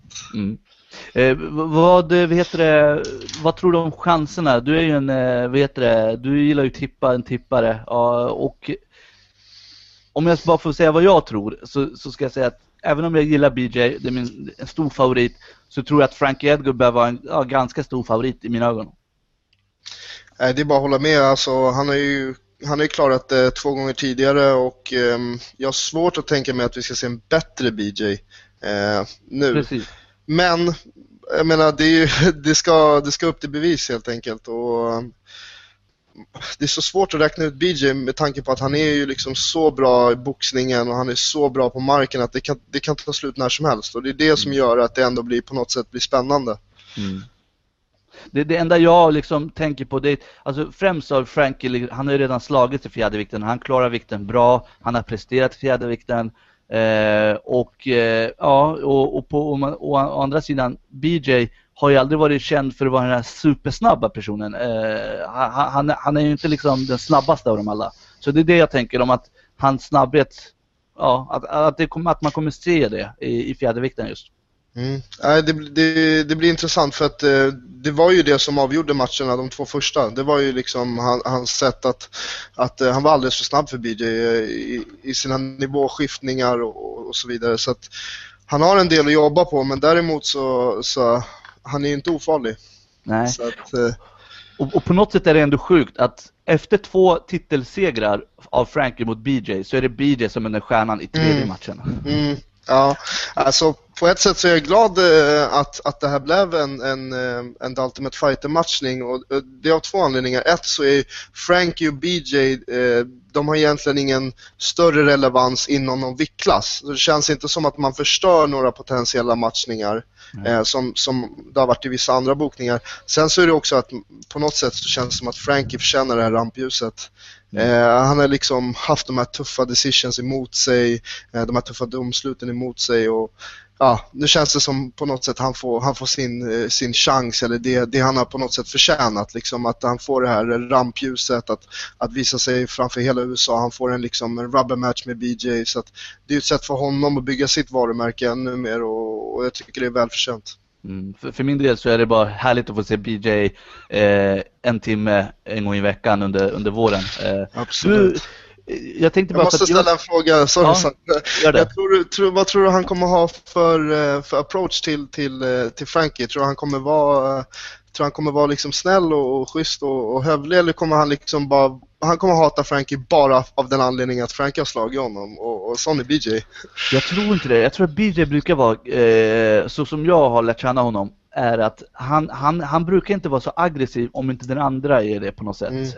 Vad tror du om chanserna? Du är ju du gillar ju en tippare, och om jag bara får säga vad jag tror, så ska jag säga att även om jag gillar BJ, det är en stor favorit, så tror jag att Frankie Edgar behöver vara en ganska stor favorit i mina ögon. Det är bara att hålla med. Alltså, han har ju klarat det 2 gånger tidigare, och jag har svårt att tänka mig att vi ska se en bättre BJ nu. Precis. Men jag menar, det ska upp till bevis helt enkelt, och det är så svårt att räkna ut BJ med tanke på att han är ju liksom så bra i boxningen och han är så bra på marken att det kan ta slut när som helst, och det är det som gör att det ändå på något sätt blir spännande. Det enda jag liksom tänker på, det är, alltså främst av Frankie, han har ju redan slagit i fjärdevikten, han klarar vikten bra, han har presterat i fjärdevikten, och å andra sidan, BJ har ju aldrig varit känd för att vara den här supersnabba personen. Han är ju inte liksom den snabbaste av dem alla. Så det är det jag tänker om, att hans snabbhet, att man kommer se det i fjärdevikten just. Det blir intressant, för att det var ju det som avgjorde matcherna, de 2 första. Det var ju liksom hans sätt att han var alldeles för snabb för BJ i sina nivåskiftningar och så vidare. Så att han har en del att jobba på, men däremot så han är ju inte ofarlig. Nej. Så att, och på något sätt är det ändå sjukt att efter 2 titelsegrar av Frankie mot BJ, så är det BJ som är den stjärnan i 3:e matchen. Ja, alltså på ett sätt så är jag glad att det här blev en Ultimate Fighter-matchning, och det är av två anledningar. Ett så är Frankie och BJ, de har egentligen ingen större relevans inom någon viktklass. Det känns inte som att man förstör några potentiella matchningar som det har varit i vissa andra bokningar. Sen så är det också att på något sätt så känns det som att Frankie förtjänar det här rampljuset. Han har liksom haft de här tuffa decisions emot sig, de här tuffa domsluten emot sig, och ja, nu känns det som på något sätt han får sin chans, eller det han har på något sätt förtjänat, liksom, att han får det här rampljuset att visa sig framför hela USA. Han får en rubber match med BJ, så att det är ett sätt för honom att bygga sitt varumärke ännu mer, och jag tycker det är välförtjänt. För min del så är det bara härligt att få se BJ en timme en gång i veckan under våren. Absolut. Jag måste ställa en fråga. Sorry, vad tror du han kommer ha för approach till Frankie? Tror han kommer vara liksom snäll och schysst och hövlig, eller kommer han kommer hata Frankie bara av den anledningen att Frankie har slagit honom, och sån är BJ? Jag tror inte det. Jag tror att BJ brukar vara, så som jag har lärt känna honom, är att han brukar inte vara så aggressiv om inte den andra är det på något sätt.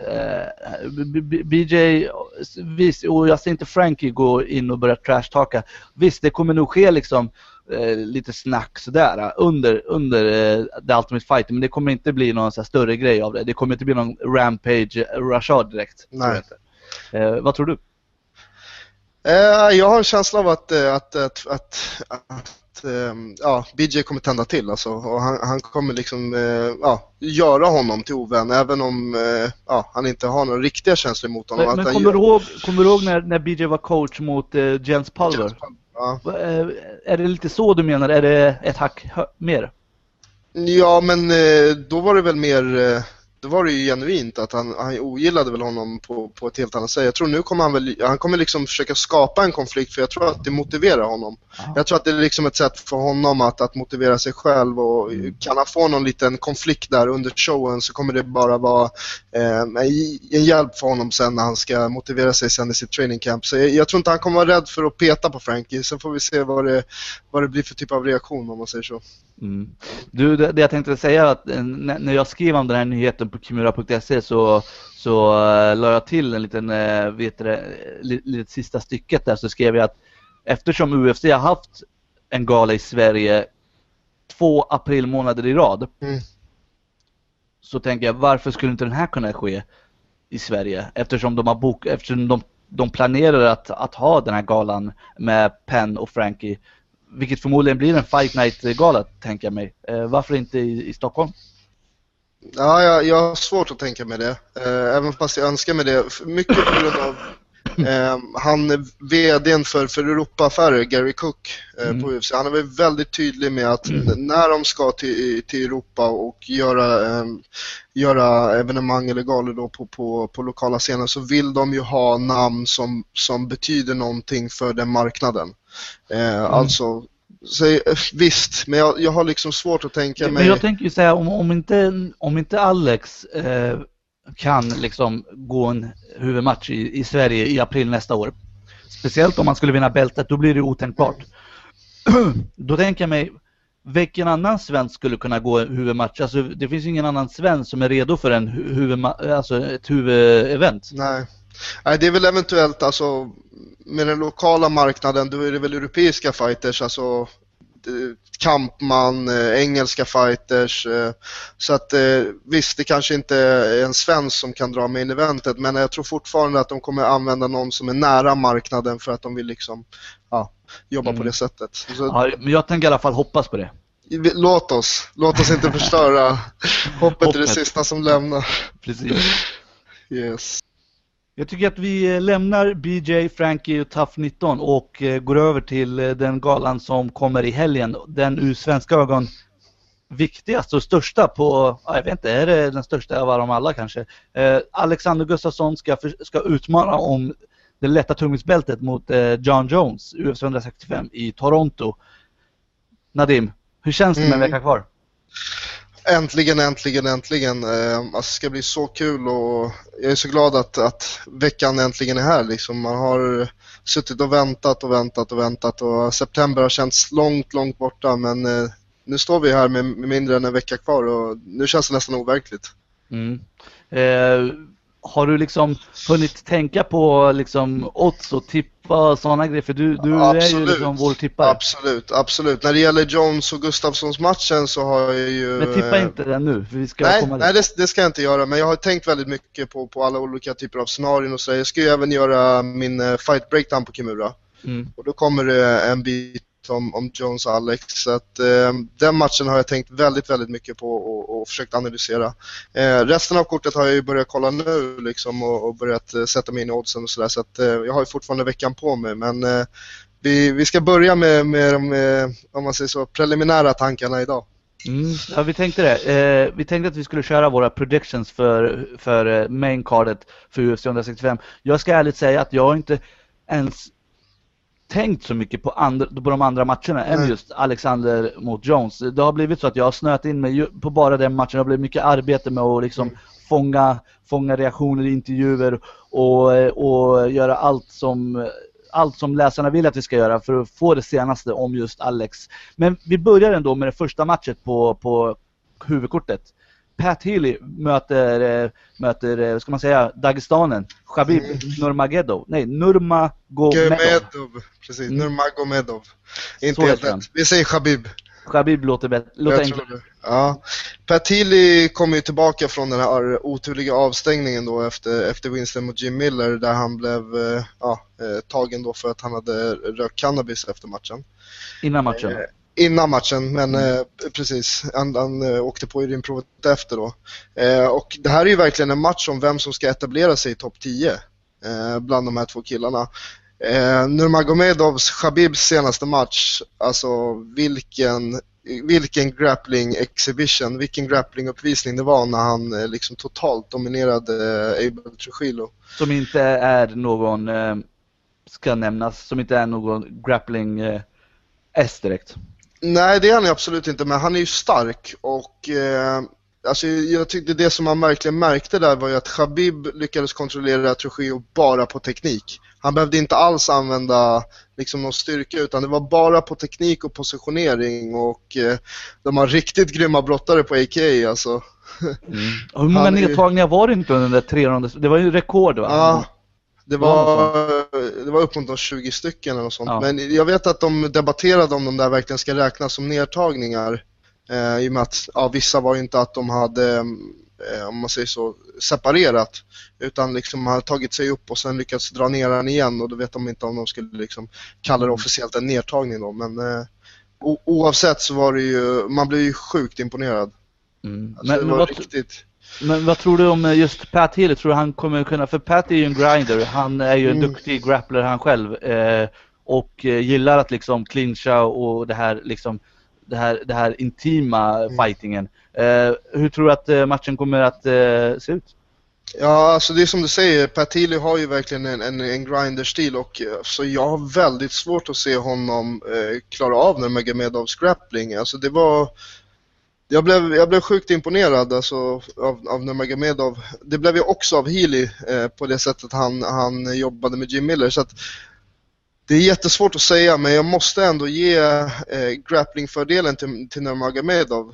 BJ, visst, och jag ser inte Frankie gå in och börja trashtalka. Visst, det kommer nog ske liksom lite snack sådär under The Ultimate Fighter, men det kommer inte bli någon så här större grej av det. Det kommer inte bli någon Rampage Rashad direkt. Nej. Vad tror du? Jag har en känsla av att BJ kommer tända till, alltså, och han kommer göra honom till ovän, även om han inte har några riktiga känslor mot honom. Men kommer du ihåg när BJ var coach mot Jens Pulver? Ja. Är det lite så du menar? Är det ett hack mer? Ja, men då var det väl mer... Då var det ju genuint att han ogillade väl honom på ett helt annat sätt. Jag tror nu kommer han kommer liksom försöka skapa en konflikt, för jag tror att det motiverar honom. Jag tror att det är liksom ett sätt för honom att motivera sig själv, och kan han få någon liten konflikt där under showen, så kommer det bara vara en hjälp för honom sen när han ska motivera sig sen i sitt training camp. Så jag tror inte han kommer vara rädd för att peta på Frankie. Sen får vi se vad det blir för typ av reaktion, om man säger så. Du, det jag tänkte säga, att när jag skrev om den här nyheten på kimura.se så la jag till en liten litet sista stycket där, så skrev jag att eftersom UFC har haft en gala i Sverige 2 aprilmånader i rad, så tänker jag, varför skulle inte den här kunna ske i Sverige, eftersom de planerar att ha den här galan med Penn och Frankie, vilket förmodligen blir en Fight Night-gala, tänker jag mig. Varför inte i Stockholm? Ja, jag har svårt att tänka mig det. Även fast jag önskar mig det. Mycket på grund av han är vdn för Europa-affärer, Gary Cook, på UFC. Han är väl väldigt tydlig med att när de ska till Europa och göra evenemang eller galor då på lokala scener, så vill de ju ha namn som betyder någonting för den marknaden. Alltså, så, visst, men jag har liksom svårt att tänka mig... Men jag tänker ju säga, om inte Alex kan liksom gå en huvudmatch i Sverige i april nästa år, speciellt om man skulle vinna bältet, då blir det otänkbart. Då tänker jag mig, vilken annan svensk skulle kunna gå en huvudmatch? Alltså, det finns ju ingen annan svensk som är redo för ett huvudevent. Nej, det är väl eventuellt, alltså, med den lokala marknaden, då är det väl europeiska fighters, alltså Kampman, engelska fighters, så att visst, det kanske inte är en svensk som kan dra med in eventet, men jag tror fortfarande att de kommer använda någon som är nära marknaden, för att de vill liksom jobba på det sättet. Så, ja, men jag tänker i alla fall hoppas på det. Låt oss inte förstöra hoppet är det sista som lämnar. Precis. Yes. Jag tycker att vi lämnar BJ, Frankie och Tough 19 och går över till den galan som kommer i helgen. Den ur svenska ögon viktigaste och största jag vet inte, är det den största av dem alla kanske? Alexander Gustafsson ska utmana om det lätta tungviktsbältet mot John Jones, UFC 165 i Toronto. Nadim, hur känns det med en vecka kvar? Äntligen. Alltså, det ska bli så kul, och jag är så glad att veckan äntligen är här. Liksom. Man har suttit och väntat och september har känts långt borta, men nu står vi här med mindre än en vecka kvar och nu känns det nästan overkligt. Har du liksom hunnit tänka på liksom odds och tippa och sådana grejer? För du är ju liksom vår tippare. Absolut. När det gäller Jones och Gustafssons matchen så har jag ju... Men tippa inte den nu, för vi ska nej, det ska jag inte göra. Men jag har tänkt väldigt mycket på alla olika typer av scenarion och så. Jag ska ju även göra min fight breakdown på Kimura. Och då kommer det en bit om Jones och Alex, så att den matchen har jag tänkt väldigt mycket på och försökt analysera. Resten av kortet har jag ju börjat kolla nu liksom, och börjat sätta mig in i oddsen och sådär, så att jag har ju fortfarande veckan på mig, men vi ska börja med om man säger så, preliminära tankarna idag. Ja, vi tänkte det. Vi tänkte att vi skulle köra våra predictions för main cardet för UFC 165. Jag ska ärligt säga att jag inte ens tänkt så mycket på de andra matcherna än just Alexander mot Jones. Det har blivit så att jag har snöat in mig på bara den matchen. Det har blivit mycket arbete med att liksom fånga reaktioner i intervjuer och göra allt som läsarna vill att vi ska göra för att få det senaste om just Alex. Men vi börjar ändå med det första matchet på huvudkortet. Pat Healy möter ska man säga, Dagestanen, Khabib Nurmagomedov. Precis, Nurmagomedov. Inte helt rätt. Vi säger Khabib låter bättre. Låter enklare. Ja. Pat Healy kom ju tillbaka från den här oturliga avstängningen då efter vinsten mot Jim Miller, där han blev tagen då för att han hade rökt cannabis efter matchen. Innan matchen, men precis, han åkte på urinprovet efter då. Och det här är ju verkligen en match om vem som ska etablera sig i topp 10 bland de här två killarna. Nurmagomedovs Khabibs senaste match, alltså vilken grappling exhibition, vilken grappling uppvisning det var när han liksom totalt dominerade Abel Trujillo. Som inte är någon, ska nämnas, som inte är någon grappling S direkt. Nej, det är han absolut inte, men han är ju stark och alltså, jag tyckte det som man verkligen märkte där var ju att Khabib lyckades kontrollera Trujillo bara på teknik. Han behövde inte alls använda liksom någon styrka, utan det var bara på teknik och positionering, och de har riktigt grymma brottare på AKA alltså. Och hur många nedtagningar var det inte under den där 300? Det var ju rekord, va? Ja. Det var upp mot 20 stycken eller något sånt. Ja. Men jag vet att de debatterade om de där verkligen ska räknas som nedtagningar. I och med att vissa var ju inte att de hade, om man säger så, separerat, utan liksom hade tagit sig upp och sen lyckats dra ner den igen, och då vet de inte om de skulle liksom kalla det officiellt en nedtagning då. Men oavsett så var det ju, man blev ju sjukt imponerad. Alltså, men vad riktigt... Men vad tror du om just Pat Healy? Tror du han kommer kunna, för Pat är ju en grinder, han är ju en duktig grappler han själv, och gillar att liksom clincha och det här liksom det här intima fightingen. Hur tror du att matchen kommer att se ut? Ja, alltså det är som du säger, Pat Healy har ju verkligen en grinder-stil, och så jag har väldigt svårt att se honom klara av Nurmagomedovs grappling. Alltså det var... Jag blev sjukt imponerad alltså, av Nurmagomedov. Det blev ju också av Healy på det sättet han jobbade med Jim Miller. Så att det är jättesvårt att säga, men jag måste ändå ge grapplingfördelen till Nurmagomedov.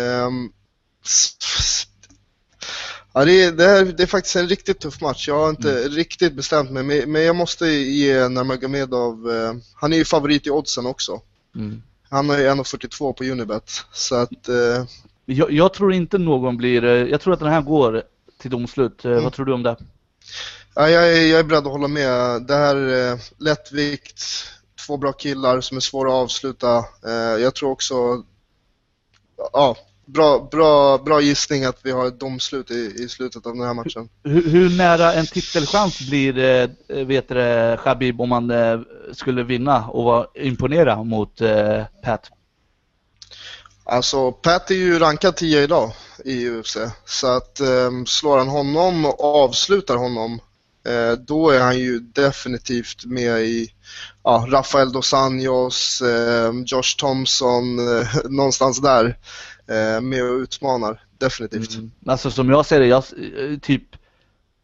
Ja, det är faktiskt en riktigt tuff match. Jag har inte riktigt bestämt mig, men jag måste ge Nurmagomedov... han är ju favorit i oddsen också. Han är 1,42 på Unibet, så att... Jag tror inte någon blir... Jag tror att den här går till domslut. Vad tror du om det? Ja, jag är beredd att hålla med. Det här är lättvikt, två bra killar som är svåra att avsluta. Jag tror också... Ja, bra gissning att vi har ett domslut i slutet av den här matchen. Hur nära en titelchans blir Khabib om man skulle vinna och imponera mot Pat? Alltså Pat är ju rankad 10 idag i UFC, så att slår han honom och avslutar honom, då är han ju definitivt med i Rafael Dos Anjos, Josh Thompson, någonstans där med och utmanar, definitivt. Alltså som jag ser det,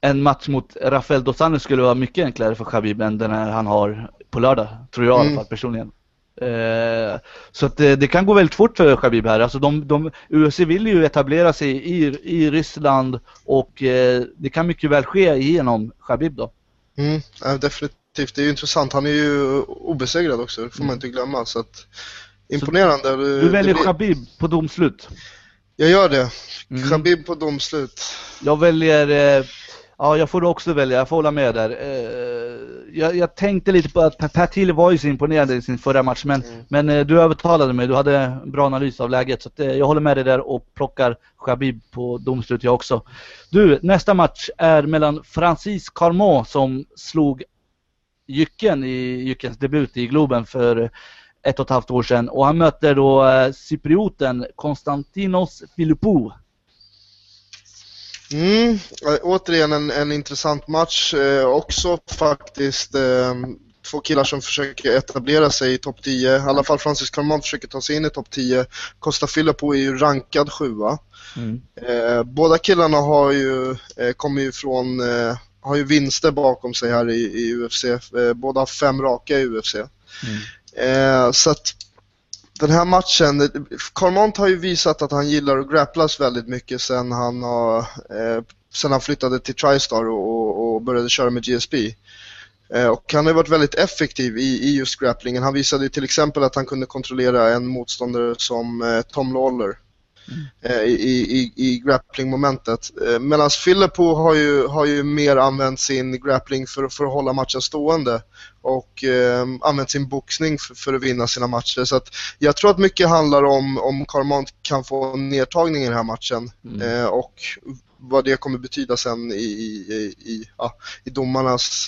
en match mot Rafael dos Anjos skulle vara mycket enklare för Khabib än den här han har på lördag, tror jag i alla fall personligen. Så att det kan gå väldigt fort för Khabib här. Alltså UFC vill ju etablera sig i Ryssland och det kan mycket väl ske genom Khabib då. Ja, definitivt, det är ju intressant. Han är ju obesegrad också, det får man inte glömma. Så att, imponerande. Så du väljer Khabib på domslut? Jag gör det. Khabib på domslut. Jag väljer... Ja, jag får också välja. Jag får hålla med där. Jag tänkte lite på att Pat Healy var ju så imponerande i sin förra match. Men du övertalade mig. Du hade en bra analys av läget. Så att, jag håller med dig där och plockar Khabib på domslut jag också. Du, nästa match är mellan Francis Carmont som slog Jycken i Jyckens debut i Globen för 1,5 år sedan. Och han möter då cyprioten Konstantinos Philippou. Återigen en intressant match. Också faktiskt två killar som försöker etablera sig i topp 10. I alla fall Francis Carmont försöker ta sig in i topp 10. Costa Philippou är ju rankad 7:a. Båda killarna kommer ju från har ju vinster bakom sig här i UFC. Båda har 5 raka i UFC. Så att den här matchen, Carmont har ju visat att han gillar att grapplas väldigt mycket sen han flyttade till TriStar och började köra med GSP. Och han har varit väldigt effektiv i just grapplingen. Han visade ju till exempel att han kunde kontrollera en motståndare som Tom Lawler i grappling-momentet. Medan Philippou har ju mer använt sin grappling för att hålla matchen stående och använt sin boxning för att vinna sina matcher. Så att jag tror att mycket handlar om Carmont kan få nedtagning i den här matchen och vad det kommer betyda sen i domarnas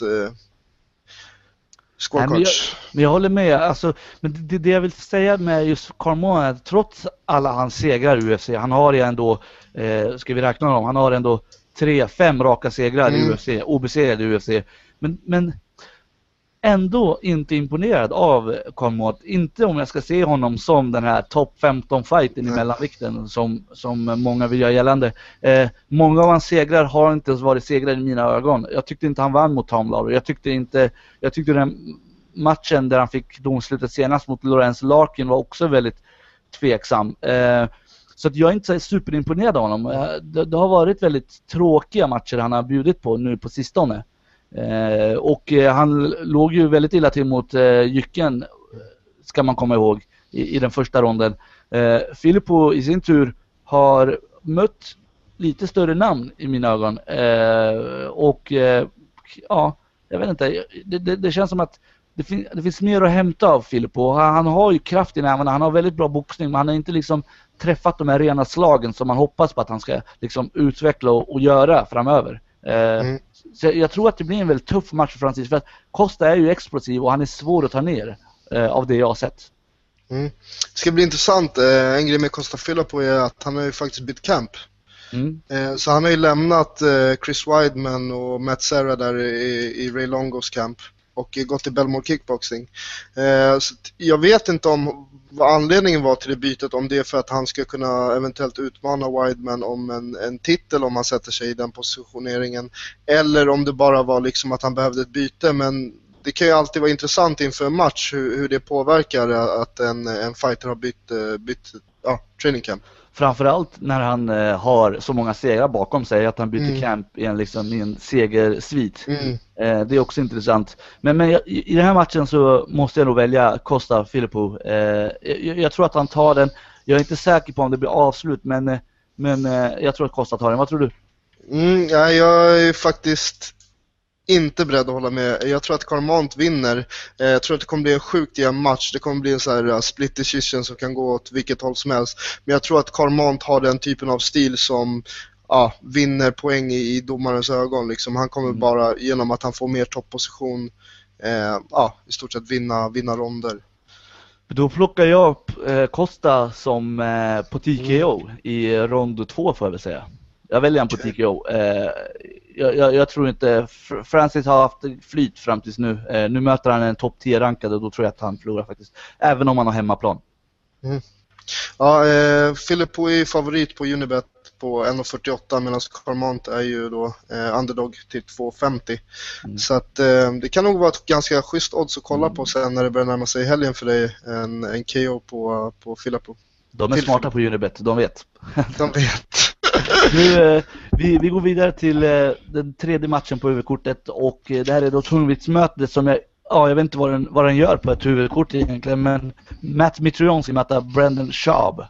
scorecards. Men jag håller med. Alltså, men det jag vill säga med just Carmont är att trots alla hans segrar i UFC, han har ju ändå, ska vi räkna dem, han har ändå 3-5 raka segrar i UFC, obesegrad i UFC. Men ändå inte imponerad av Carmont. Inte om jag ska se honom som den här topp 15-fighten i mellanvikten som många vill göra gällande. Många av hans segrar har inte varit segrar i mina ögon. Jag tyckte inte han vann mot Tom Lawler. Jag tyckte den matchen där han fick domslutet senast mot Lorenz Larkin var också väldigt tveksam. Så att jag är inte så superimponerad av honom. Det har varit väldigt tråkiga matcher han har bjudit på nu på sistone. Och han låg ju väldigt illa till mot Jycken, ska man komma ihåg, i den första ronden. Philippou i sin tur har mött lite större namn i mina ögon. Jag vet inte, det känns som att det finns mer att hämta av Philippou. Han har ju kraft i nävarna, han har väldigt bra boxning, men han har inte liksom träffat de här rena slagen som man hoppas på att han ska liksom utveckla och göra framöver. Så jag tror att det blir en väldigt tuff match för Francis, för att Costa är ju explosiv och han är svår att ta ner av det jag har sett. Det ska bli intressant. En grej med Costa Philippou är att han har ju faktiskt bytt camp. Så han har ju lämnat Chris Weidman och Matt Serra där i Ray Longos camp och gått till Belmore Kickboxing. Så jag vet inte om vad anledningen var till det bytet, om det är för att han ska kunna eventuellt utmana Weidman om en titel om han sätter sig i den positioneringen, eller om det bara var liksom att han behövde ett byte. Men det kan ju alltid vara intressant inför en match hur det påverkar att en fighter har bytt training camp. Framförallt när han har så många segrar bakom sig, att han byter camp i en segersvit. Det är också intressant. Men i den här matchen så måste jag nog välja Costa Philippou. Jag tror att han tar den. Jag är inte säker på om det blir avslut, men jag tror att Costa tar den. Vad tror du? Jag är faktiskt inte beredd att hålla med. Jag tror att Carmont vinner. Jag tror att det kommer bli en sjukt jämn match. Det kommer bli en så här split decision som kan gå åt vilket håll som helst. Men jag tror att Carmont har den typen av stil som vinner poäng i domarens ögon. Liksom. Han kommer bara, genom att han får mer toppposition, i stort sett vinna ronder. Då plockar jag upp Costa som på TKO i rond 2, får jag väl säga. Jag väljer han på TKO. Jag tror inte Francis har haft flyt fram tills nu. Nu möter han en topp 10-rankad och då tror jag att han förlorar faktiskt. Även om han har hemmaplan. Philippou är favorit på Unibet på 1,48 medan Carmont är ju då underdog till 2,50. Så att det kan nog vara ett ganska schysst odds att kolla på sen när det börjar närma sig helgen för dig, en KO på Philippo. De är smarta på Unibet, de vet. De vet. Nu, vi går vidare till den tredje matchen på huvudkortet, och det här är då tungviktsmötet som jag vet inte vad den gör på ett huvudkort egentligen, men Matt Mitrione ska möta Brendan Schaub.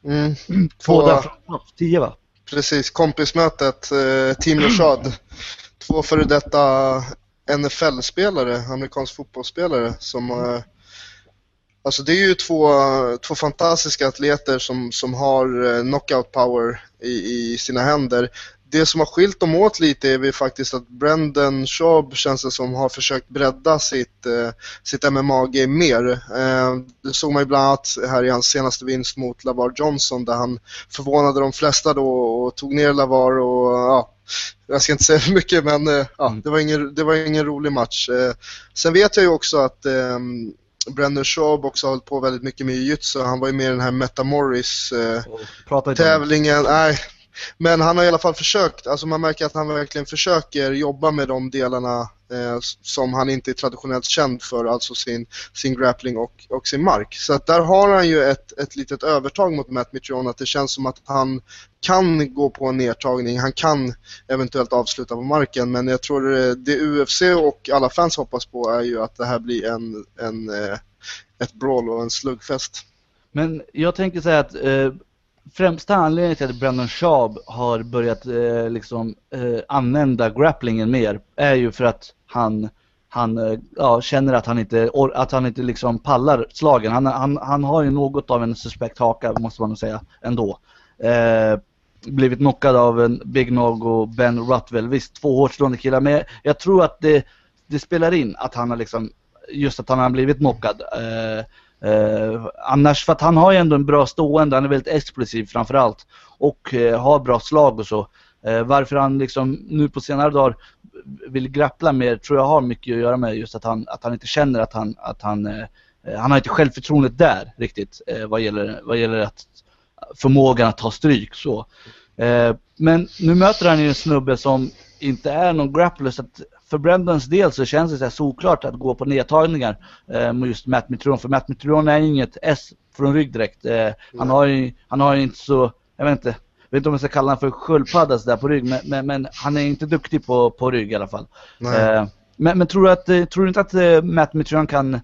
Båda från 10, va? Precis, kompismötet, Team Rashad. 2 före detta NFL-spelare, amerikansk fotbollsspelare som... Alltså det är ju två fantastiska atleter som har knockout power i sina händer. Det som har skilt dem åt lite är väl faktiskt att Brendan Schaub känns det som har försökt bredda sitt MMA-game mer. Det såg man ju bland annat här i hans senaste vinst mot Lavar Johnson där han förvånade de flesta då och tog ner Lavar och jag ska inte säga för mycket, men det var ingen rolig match. Sen vet jag ju också att Brendan Schaub också har hållit på väldigt mycket med jiu-jitsu. Han var ju med i den här Metamoris tävlingen. Nej, men han har i alla fall försökt, alltså man märker att han verkligen försöker jobba med de delarna som han inte är traditionellt känd för, alltså sin grappling och sin mark. Så att där har han ju ett litet övertag mot Matt Mitrione, att det känns som att han kan gå på en nedtagning, han kan eventuellt avsluta på marken, men jag tror det UFC och alla fans hoppas på är ju att det här blir ett brawl och en slugfest. Men jag tänker säga att främsta anledningen till att Brendan Schaub har börjat använda grapplingen mer är ju för att han känner att han inte liksom pallar slagen. Han har ju något av en suspekt haka, måste man nog säga, ändå. Blivit knockad av en Big Nog och Ben Ruttwell. Visst, 2 hårt slående killar, men jag tror att det spelar in att han har just att han har blivit knockad. Annars, för att han har ju ändå en bra stående, han är väldigt explosiv framförallt och har bra slag och så. Varför han nu på senare dagar vill grappla mer tror jag har mycket att göra med just att han inte känner att han har inte självförtroendet där riktigt vad gäller att förmågan att ta stryk så. Men nu möter han ju en snubbe som inte är någon grappler, så att för Brendans del så känns det så här såklart att gå på nedtagningar med just Matt Mitrione, för Matt Mitrione är inget S från rygg direkt. Han har ju inte så, jag vet inte om jag ska kalla han för sköldpadda där på rygg, men han är inte duktig på rygg i alla fall. Men tror du inte att Matt Mitrione kan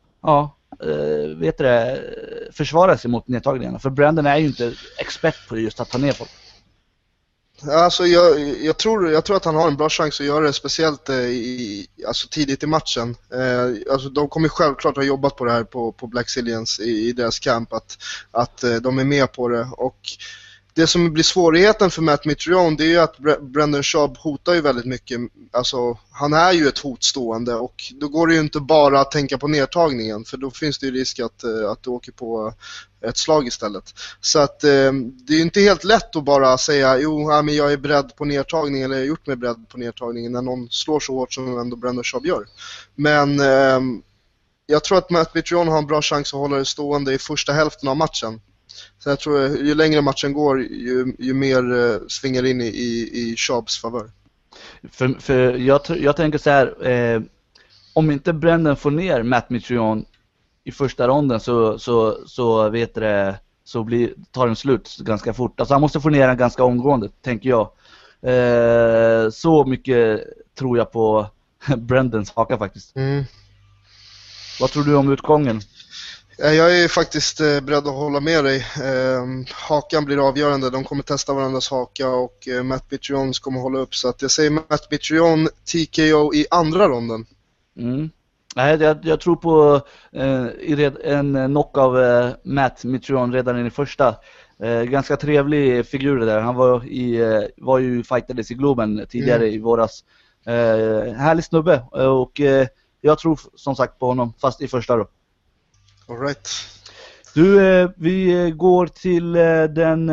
försvara sig mot nedtagningarna? För Brendan är ju inte expert på just att ta ner folk. Alltså jag tror att han har en bra chans att göra det, speciellt tidigt i matchen. Alltså de kommer självklart ha jobbat på det här på Black Zillions i deras camp, att de är med på det. Och det som blir svårigheten för Matt Mitrione, det är ju att Brendan Schaub hotar ju väldigt mycket. Alltså, han är ju ett hotstående och då går det ju inte bara att tänka på nedtagningen, för då finns det ju risk att du åker på ett slag istället. Så att det är ju inte helt lätt att bara säga men jag är beredd på nedtagning, eller jag har gjort mig beredd på nedtagningen när någon slår så hårt som ändå Brendan Schaub gör. Men jag tror att Matt Mitrione har en bra chans att hålla det stående i första hälften av matchen. Så jag tror ju längre matchen går, ju mer svingar in i Schaubs favör. För jag tänker så här, om inte Brendan får ner Matt Mitrione i första ronden så tar den slut ganska fort. Alltså han måste få ner den ganska omgående, tänker jag. Så mycket tror jag på Brendans haka faktiskt. Vad tror du om utgången? Jag är faktiskt beredd att hålla med dig. Hakan blir avgörande. De kommer testa varandras haka och Matt Mitrione kommer hålla upp. Så att jag säger Matt Mitrione TKO i andra ronden. Jag tror på en knock av Matt Mitrione redan i första. Ganska trevlig figur där. Han var ju fightades i Globen tidigare i våras. Härlig snubbe. Och jag tror som sagt på honom, fast i första då. All right. Du, vi går till den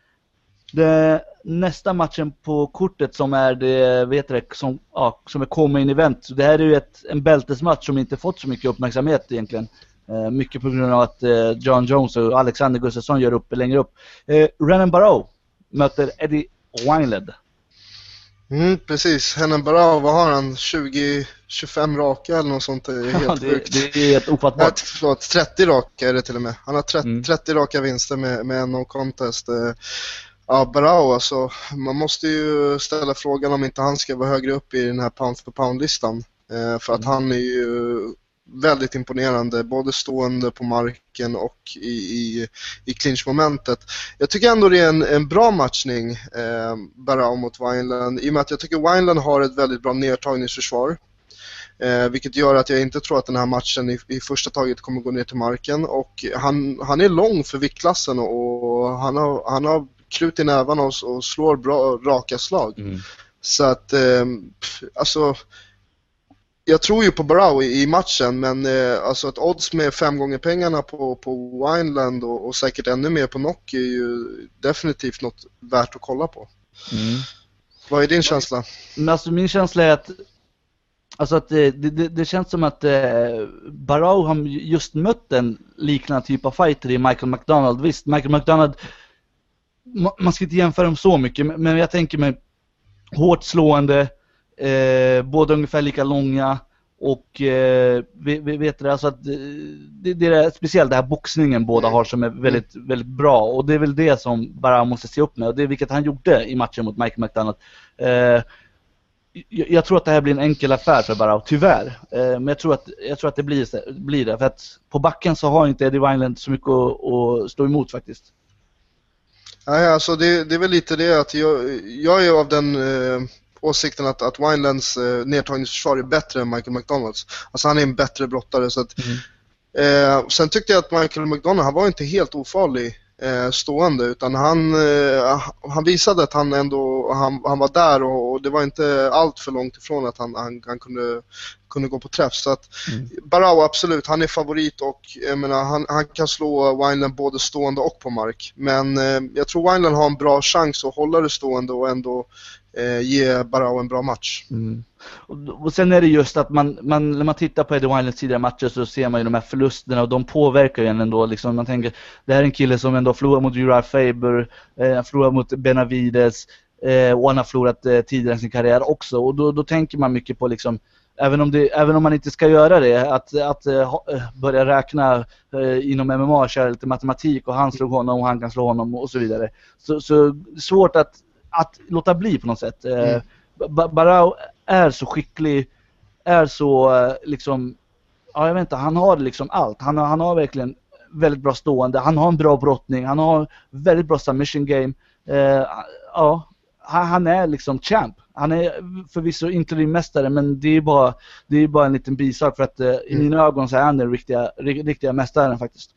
nästa matchen på kortet som är som är common event. Det här är ju en bältesmatch som inte fått så mycket uppmärksamhet egentligen. Mycket på grund av att John Jones och Alexander Gustafsson gör upp längre upp. Renan Barão möter Eddie Wineland. Precis. Henan Barao, vad har han? 20-25 raka eller något sånt. Det är helt sjukt. Det är helt ofattbart. Förlåt, 30 raka är det till och med. Han har 30 raka vinster med en no-contest. Ja, Barao, alltså, man måste ju ställa frågan om inte han ska vara högre upp i den här pound for pound-listan. För att han är ju väldigt imponerande, både stående på marken och i clinch-momentet. Jag tycker ändå det är en bra matchning, Barao mot Wineland, i och med att jag tycker Wineland har ett väldigt bra nedtagningsförsvar. Vilket gör att jag inte tror att den här matchen i första taget kommer gå ner till marken. Och han är lång för viktklassen och han har krut i nävarna och slår bra raka slag. Så att alltså, jag tror ju på Barao i matchen, men alltså ett odds med 5 gånger pengarna på Wineland och säkert ännu mer på knock är ju definitivt något värt att kolla på. Vad är din känsla? Men alltså min känsla är att det känns som att Barao har just mött en liknande typ av fighter i Michael McDonald. Visst, Michael McDonald, man ska inte jämföra dem så mycket, men jag tänker mig hårt slående, båda ungefär lika långa och vet det, alltså att det är speciellt det här boxningen båda har som är väldigt, väldigt bra, och det är väl det som Barao måste se upp med, och det är vilket han gjorde i matchen mot Michael McDonald. Jag tror att det här blir en enkel affär för Barao, tyvärr. Men jag tror att det blir det. För att på backen så har inte Eddie Wineland så mycket att stå emot faktiskt. Nej, alltså det är väl lite det att jag är av den åsikten att Winelands nedtagningsförsvar är bättre än Michael McDonalds. Alltså han är en bättre brottare. Så att, sen tyckte jag att Michael McDonald, han var inte helt ofarlig stående, utan han visade att han ändå han var där, och det var inte allt för långt ifrån att han kunde gå på träff. Så att Barao, absolut, han är favorit, och jag menar, han kan slå Wineland både stående och på mark, men jag tror Wineland har en bra chans att hålla det stående och ändå ge Barao en bra match. Och sen är det just att man när man tittar på Eddie Winelands tidigare matcher så ser man ju de här förlusterna, och de påverkar ju en ändå liksom. Man tänker, det här är en kille som ändå förlorar mot Uriah Faber, förlorar mot Benavides, och han har förlorat tidigare i sin karriär också, och då tänker man mycket på liksom, även om man inte ska göra det, att börja räkna inom MMA, köra lite matematik, och han slog honom och han kan slå honom och så vidare, så svårt att låta bli på något sätt. Barao är så skicklig, är så liksom, ja, jag vet inte, han har liksom allt. Han har verkligen väldigt bra stående, han har en bra brottning, han har väldigt bra submission game. Ja, han är liksom champ. Han är förvisso inte mästare, men det är bara en liten bisak, för att i mina ögon så är han den riktiga mästaren faktiskt.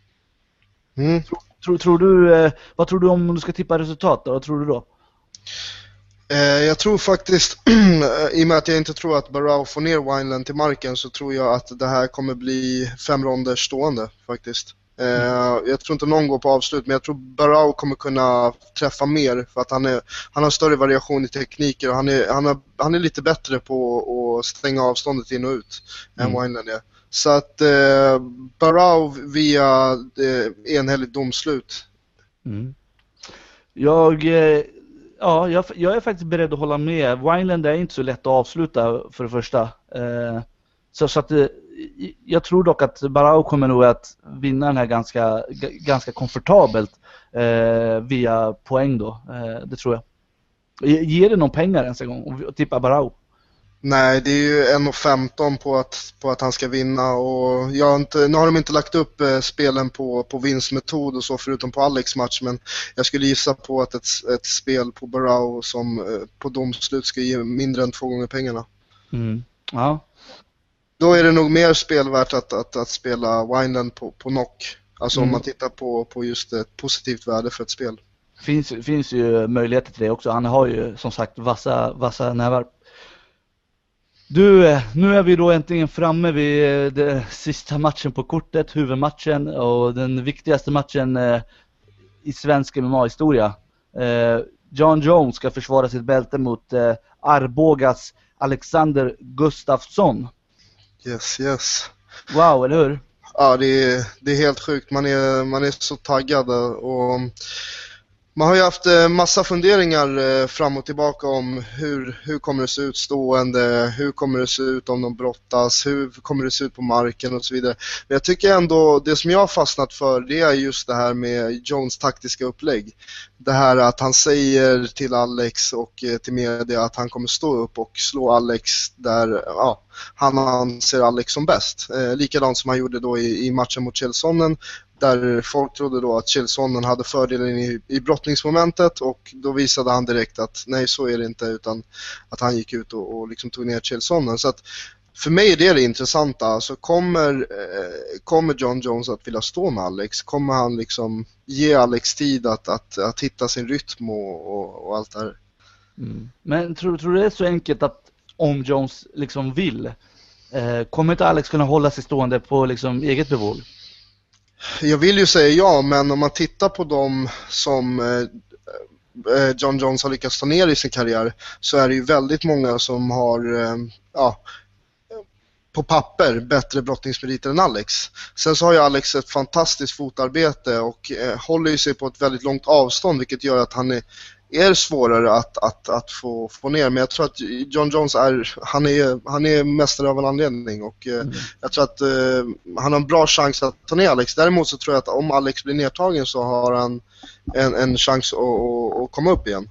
Tror du, vad tror du om du ska tippa resultat då? Vad tror du då? Jag tror faktiskt, i och med att jag inte tror att Barao får ner Wineland till marken, så tror jag att det här kommer bli 5 ronder stående faktiskt. Jag tror inte någon går på avslut, men jag tror Barao kommer kunna träffa mer, för att han har större variation i tekniker, och han är lite bättre på att stänga avståndet in och ut än Wineland är. Så att Barao via enhälligt domslut. Jag är faktiskt beredd att hålla med. Wineland är inte så lätt att avsluta för det första. Så att jag tror dock att Barao kommer nog att vinna den här ganska komfortabelt via poäng då. Det tror jag. Ger det någon pengar ens en gång och tippa Barao? Nej, det är ju 1,15 på att han ska vinna, och nu har de inte lagt upp spelen på vinstmetod och så, förutom på Alex match, men jag skulle gissa på att ett spel på Barao som på domslut ska ge mindre än 2 gånger pengarna. Ja. Då är det nog mer spelvärt att spela Wineland på knock, alltså om man tittar på just ett positivt värde för ett spel. Finns ju möjligheter till det också. Han har ju som sagt vassa nävar. Du, nu är vi då äntligen framme vid den sista matchen på kortet, huvudmatchen, och den viktigaste matchen i svensk MMA-historia. Jon Jones ska försvara sitt bälte mot Arbogas Alexander Gustafsson. Yes. Wow, eller hur? Ja, det är helt sjukt. Man är så taggad, och Man har ju haft massa funderingar fram och tillbaka om hur kommer det se ut stående, hur kommer det se ut om de brottas, hur kommer det se ut på marken och så vidare. Men jag tycker ändå, det som jag har fastnat för, det är just det här med Jones taktiska upplägg. Det här att han säger till Alex och till media att han kommer stå upp och slå Alex där han anser Alex som bäst. Likadant som han gjorde då i matchen mot Kjellsonen, där folk trodde då att Kjellsonen hade fördelen i brottningsmomentet, och då visade han direkt att nej, så är det inte, utan att han gick ut och liksom tog ner Kjellsonen. Så att för mig är det intressanta. Alltså kommer John Jones att vilja stå med Alex? Kommer han liksom ge Alex tid att hitta sin rytm och allt det här? Men tror du det är så enkelt att om Jones liksom vill, kommer inte Alex kunna hålla sig stående på liksom eget bevåg? Jag vill ju säga ja, men om man tittar på dem som John Jones har lyckats ta ner i sin karriär, så är det ju väldigt många som har på papper bättre brottningsmeriter än Alex. Sen så har ju Alex ett fantastiskt fotarbete och håller sig på ett väldigt långt avstånd, vilket gör att han är svårare att få ner. Men jag tror att John Jones han är mästare av en anledning, och jag tror att han har en bra chans att ta ner Alex. Däremot så tror jag att om Alex blir nedtagen så har han en chans att komma upp igen.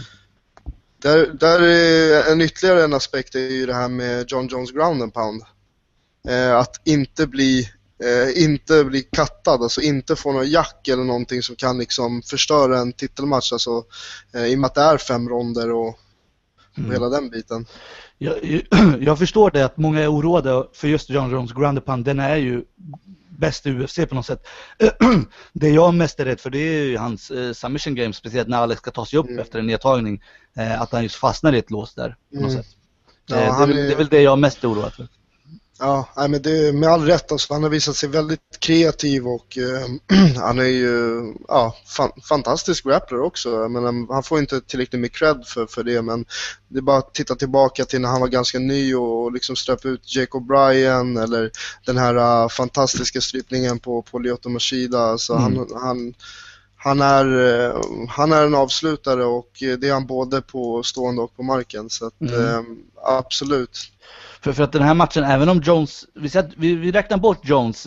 Där är ytterligare en aspekt är ju det här med John Jones ground and pound. Att inte bli kattad, alltså inte få någon jack eller någonting som kan liksom förstöra en titelmatch, alltså i och med att det är 5 ronder och hela den biten. Jag förstår det, att många är oroade för just John Jones ground and pound. Den är ju bäst i UFC på något sätt. Det jag mest är rädd för, det är ju hans submission game, speciellt när Alex ska ta sig upp efter en nedtagning, att han just fastnar i ett lås där på något sätt. Det är väl det jag är mest oroad för. Ja, men det är med all rätt. Alltså, han har visat sig väldigt kreativ, och han är ju fantastisk grappler också. Jag menar, han får inte tillräckligt med cred för det, men det är bara att titta tillbaka till när han var ganska ny och liksom ströp ut Jacob Bryan, eller den här fantastiska strypningen på Lyoto Machida. Alltså, han är en avslutare, och det är han både på stående och på marken, så att, absolut. För att den här matchen, även om Jones, vi räknar bort Jones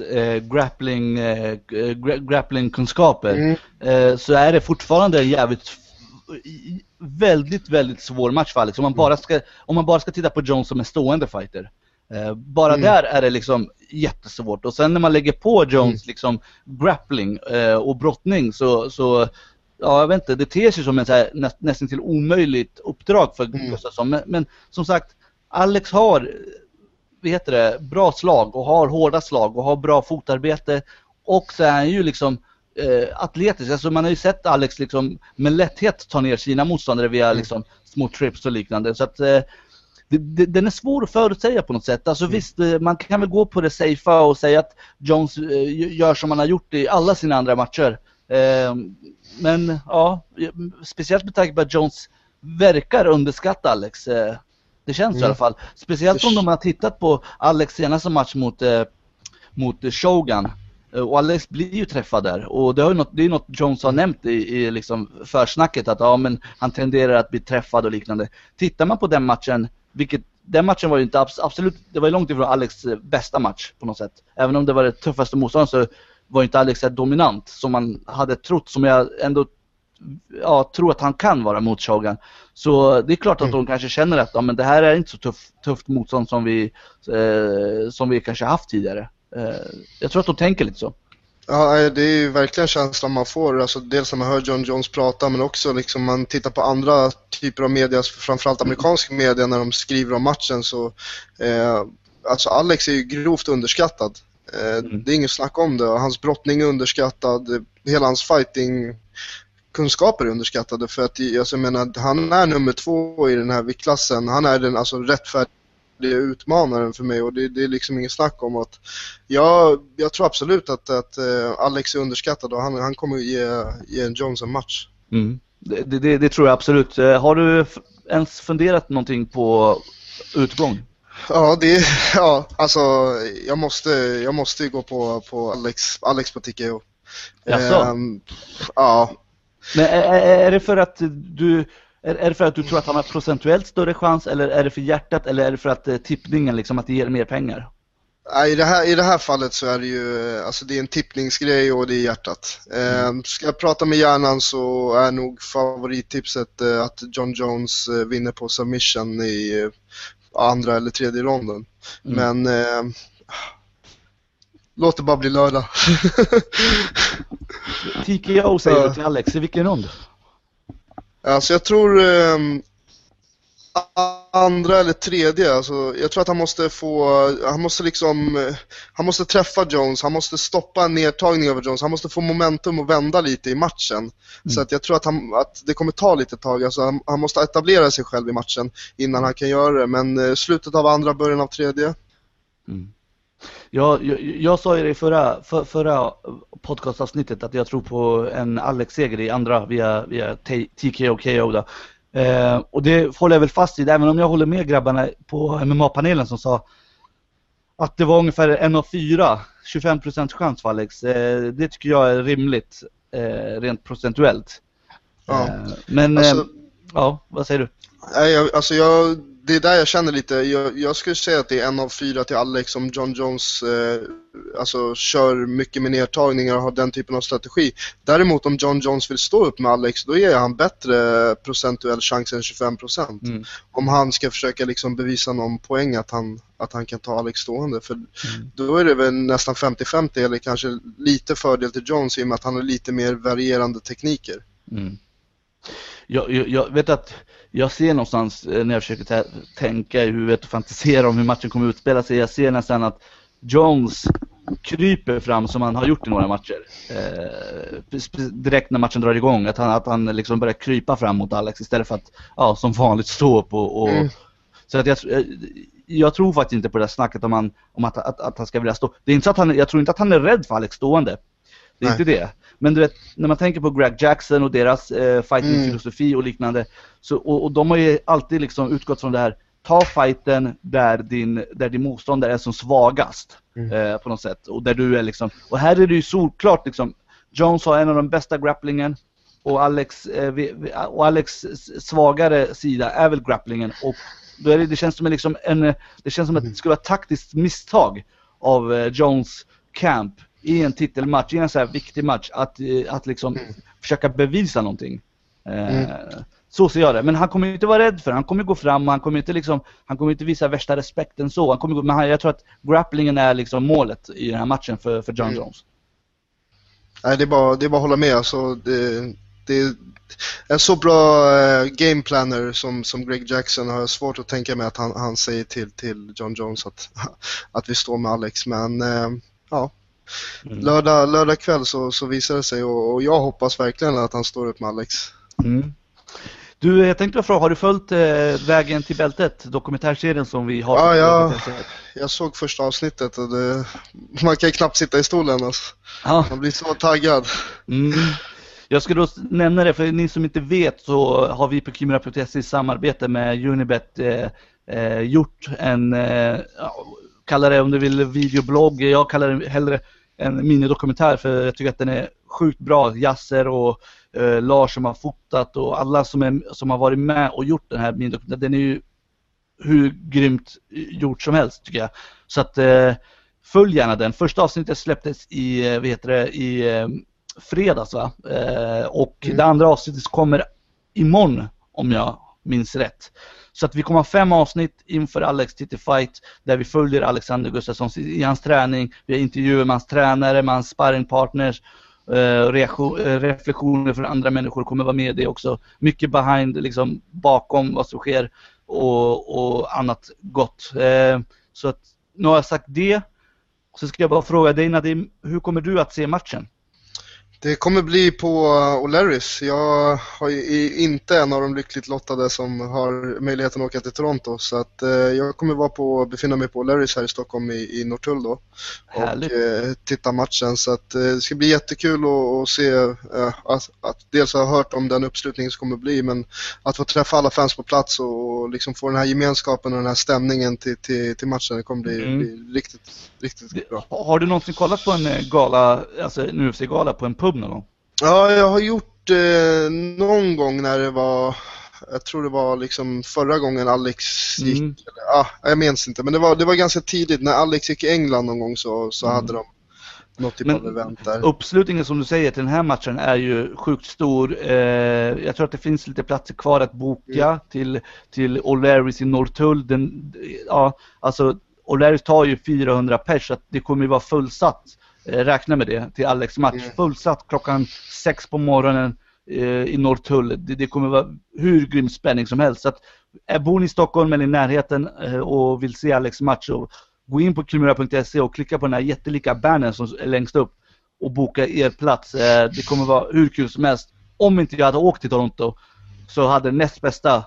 grappling-kunskaper, så är det fortfarande en väldigt, väldigt svår match för Alex. Om man bara ska titta på Jones som en stående fighter. Bara där är det liksom jättesvårt. Och sen när man lägger på Jones liksom grappling och brottning, så jag vet inte, det ter sig som en så här nästan till omöjligt uppdrag för Gustafsson. Men som sagt, Alex har bra slag och har hårda slag och har bra fotarbete, och så är han ju liksom atletisk. Alltså man har ju sett Alex liksom med lätthet ta ner sina motståndare via liksom små trips och liknande, så att den är svår att förutsäga på något sätt. Alltså visst, man kan väl gå på det safea och säga att Jones gör som han har gjort i alla sina andra matcher, men speciellt med tanke på att Jones verkar underskatta Alex. Det känns i alla fall. Speciellt om de har tittat på Alex senaste match mot Shogun. Och Alex blir ju träffad där. Och det är något Jones har nämnt i liksom försnacket, att men han tenderar att bli träffad och liknande. Tittar man på den matchen, den matchen var ju inte absolut, det var ju långt ifrån Alex bästa match på något sätt. Även om det var det tuffaste motståndet, så var inte Alex dominant som man hade trott, som jag ändå tror att han kan vara mot Shogun. Så det är klart att de kanske känner att men det här är inte så tufft motstånd som vi kanske haft tidigare. Jag tror att de tänker lite så. Ja, det är ju verkligen känslan man får. Alltså, dels när man hör John Jones prata, men också liksom man tittar på andra typer av media, framförallt amerikansk media, när de skriver om matchen, så alltså Alex är ju grovt underskattad. Det är inget snack om det. Hans brottning är underskattad, hela hans fighting kunskaper är underskattade, för att jag menar, han är nummer 2 i den här viktklassen. Han är den rättfärdiga utmanaren för mig, och det är liksom inget snack om att jag tror absolut att Alex är underskattad, och han kommer ge en Jones en match. Det tror jag absolut. Har du ens funderat någonting på utgång? Alltså jag måste gå på Alex på TKO. Men är det för att du... Är det för att du tror att han har procentuellt större chans, eller är det för hjärtat, eller är det för att tippningen liksom, att det ger mer pengar? I det här fallet så är det ju, alltså det är en tippningsgrej och det är hjärtat. Ska jag prata med hjärnan så är nog favorittipset att John Jones vinner på submission i andra eller tredje ronden. Men låt det bara bli lördag. TKO säger du till Alex, i vilken rond? Alltså jag tror andra eller tredje, alltså jag tror att han måste träffa Jones, han måste stoppa en nedtagning över Jones, han måste få momentum och vända lite i matchen. Så att jag tror att det kommer ta lite tag, alltså han måste etablera sig själv i matchen innan han kan göra det, men slutet av andra, början av tredje. Jag sa ju det i förra podcastavsnittet att jag tror på en Alex-seger i andra via TKO då. Och det håller jag väl fast vid, även om jag håller med grabbarna på MMA-panelen som sa att det var ungefär 1 av 4, 25% chans för Alex. Det tycker jag är rimligt, rent procentuellt. Ja. Men alltså, vad säger du? Det är där jag känner lite, jag skulle säga att det är 1 av 4 till Alex om John Jones alltså kör mycket med nedtagningar och har den typen av strategi. Däremot om John Jones vill stå upp med Alex, då ger han bättre procentuell chans än 25%. Om han ska försöka liksom bevisa någon poäng att han kan ta Alex stående, för då är det väl nästan 50-50 eller kanske lite fördel till Jones i och med att han har lite mer varierande tekniker. Jag vet att jag ser någonstans när jag försöker tänka i huvudet och fantisera om hur matchen kommer att utspela sig. Jag ser nästan att Jones kryper fram som han har gjort i några matcher. Direkt när matchen drar igång. Att han liksom börjar krypa fram mot Alex istället för att som vanligt stå upp. Så att jag tror faktiskt inte på det där snacket om att han ska vilja stå. Det är inte så att jag tror inte att han är rädd för Alex stående. Det är inte det. Men du vet, när man tänker på Greg Jackson och deras fighting-filosofi och liknande, och de har ju alltid liksom utgått från det här: ta fighten där din motståndare är som svagast på något sätt, och där du är liksom, och här är det ju solklart liksom, Jones har en av de bästa grapplingen och Alex svagare sida är väl grapplingen, och då är det känns som liksom det känns som att det skulle vara ett taktiskt misstag av Jones camp i en titelmatch, i en så här viktig match, att liksom försöka bevisa någonting. Så ser jag det. Men han kommer ju inte vara rädd för det. Han kommer gå fram och han kommer inte visa värsta respekten så. Jag tror att grapplingen är liksom målet i den här matchen för John Jones. Nej, det är bara att hålla med. Alltså, det är en så bra gameplanner som Greg Jackson har svårt att tänka mig att han säger till John Jones att vi står med Alex. Men lördag kväll så visar det sig, och jag hoppas verkligen att han står upp med Alex. Du, jag tänkte fråga, har du följt Vägen till bältet, dokumentärserien som vi har? Ja, jag såg första avsnittet och man kan knappt sitta i stolen alltså. Man blir så taggad. Jag ska då nämna det, för ni som inte vet så har vi på Kimura.se i samarbete med Unibet gjort en, kallar det om du vill videoblogg, jag kallar det hellre en minidokumentär, för jag tycker att den är sjukt bra. Jasser och Lars som har fotat och alla som har varit med och gjort den här minidokumentären, den är ju hur grymt gjort som helst tycker jag. Så att följ gärna den. Första avsnittet släpptes i fredags va? Och det andra avsnittet kommer imorgon om jag minns rätt. Så att vi kommer ha 5 avsnitt inför Alex titelfight där vi följer Alexander Gustafsson i hans träning. Vi har intervjuer med hans tränare, med hans sparringpartners, reflektioner från andra människor kommer vara med i det också. Mycket behind, liksom bakom vad som sker och annat gott. Så att nu har jag sagt det. Så ska jag bara fråga dig, Nadim, hur kommer du att se matchen? Det kommer bli på O'Larrys. Jag är inte en av de lyckligt lottade som har möjligheten att åka till Toronto. Så att jag kommer befinna mig på O'Larrys här i Stockholm i Norrtull då. Härligt. Och titta matchen. Så att det ska bli jättekul att se att dels ha hört om den uppslutningen som kommer bli, men att få träffa alla fans på plats och liksom få den här gemenskapen och den här stämningen till matchen. Det kommer bli riktigt bra. Har du någonsin kollat på en gala, alltså en UFC-gala på en pub någon gång? Ja, jag har gjort någon gång när det var, jag tror det var liksom förra gången Alex gick, jag minns inte, men det var ganska tidigt när Alex gick i England någon gång så hade de något typ av event där. Uppslutningen som du säger till den här matchen är ju sjukt stor. Jag tror att det finns lite platser kvar att boka till O'Larrys i Norrtull. Alltså O'Larrys tar ju 400 pers, så att det kommer ju vara fullsatt. Räkna med det till Alex match. Fullsatt klockan 6 på morgonen i Norrtull. Det kommer vara hur grym spänning som helst. Så att bor ni i Stockholm eller i närheten och vill se Alex match, och gå in på kimura.se och klicka på den här jättelika bannern som är längst upp och boka er plats. Det kommer vara hur kul som helst. Om inte jag hade åkt till Toronto så hade näst bästa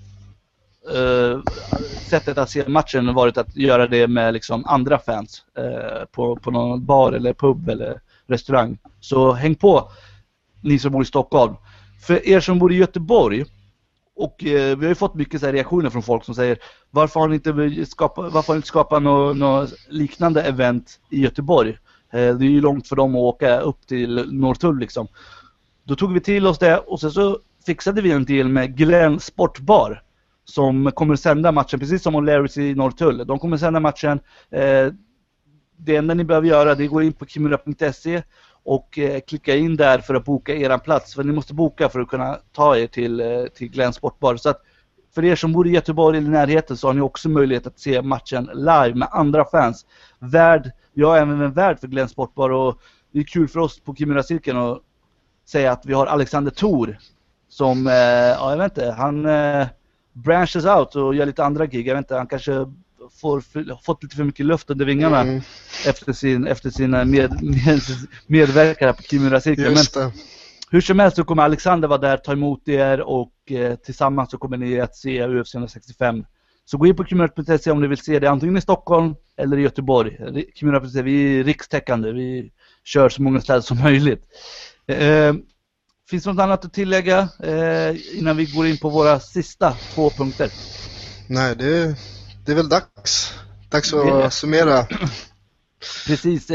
sättet att se matchen varit att göra det med liksom andra fans på någon bar eller pub eller restaurang. Så häng på, ni som bor i Stockholm. För er som bor i Göteborg, och vi har ju fått mycket så här reaktioner från folk som säger varför har ni inte skapat något liknande event i Göteborg? Det är ju långt för dem att åka upp till Norrtull liksom. Då tog vi till oss det, och så fixade vi en del med Glenn Sportbar som kommer sända matchen, precis som O'Larrys i Norrtull. De kommer sända matchen. Det enda ni behöver göra, det är att gå in på kimura.se och klicka in där för att boka eran plats. För ni måste boka för att kunna ta er till Glenn Sportbar. Så att för er som bor i Göteborg eller i närheten så har ni också möjlighet att se matchen live med andra fans. Jag är även en värd för Glenn Sportbar, och det är kul för oss på Kimura-cirkeln att säga att vi har Alexander Thor som, jag vet inte, han branches out och gör lite andra gig. Jag vet inte, han kanske fått lite för mycket luft under vingarna efter sina medverkare på Kimura-cirkeln. Men hur som helst så kommer Alexander vara där, ta emot er, och tillsammans så kommer ni att se UFC 165. Så gå in på Kimura.se om ni vill se det antingen i Stockholm eller i Göteborg. Kimura.se, vi är rikstäckande, vi kör så många städer som möjligt. Finns det något annat att tillägga innan vi går in på våra sista 2 punkter? Nej, det är väl dags att summera. Precis.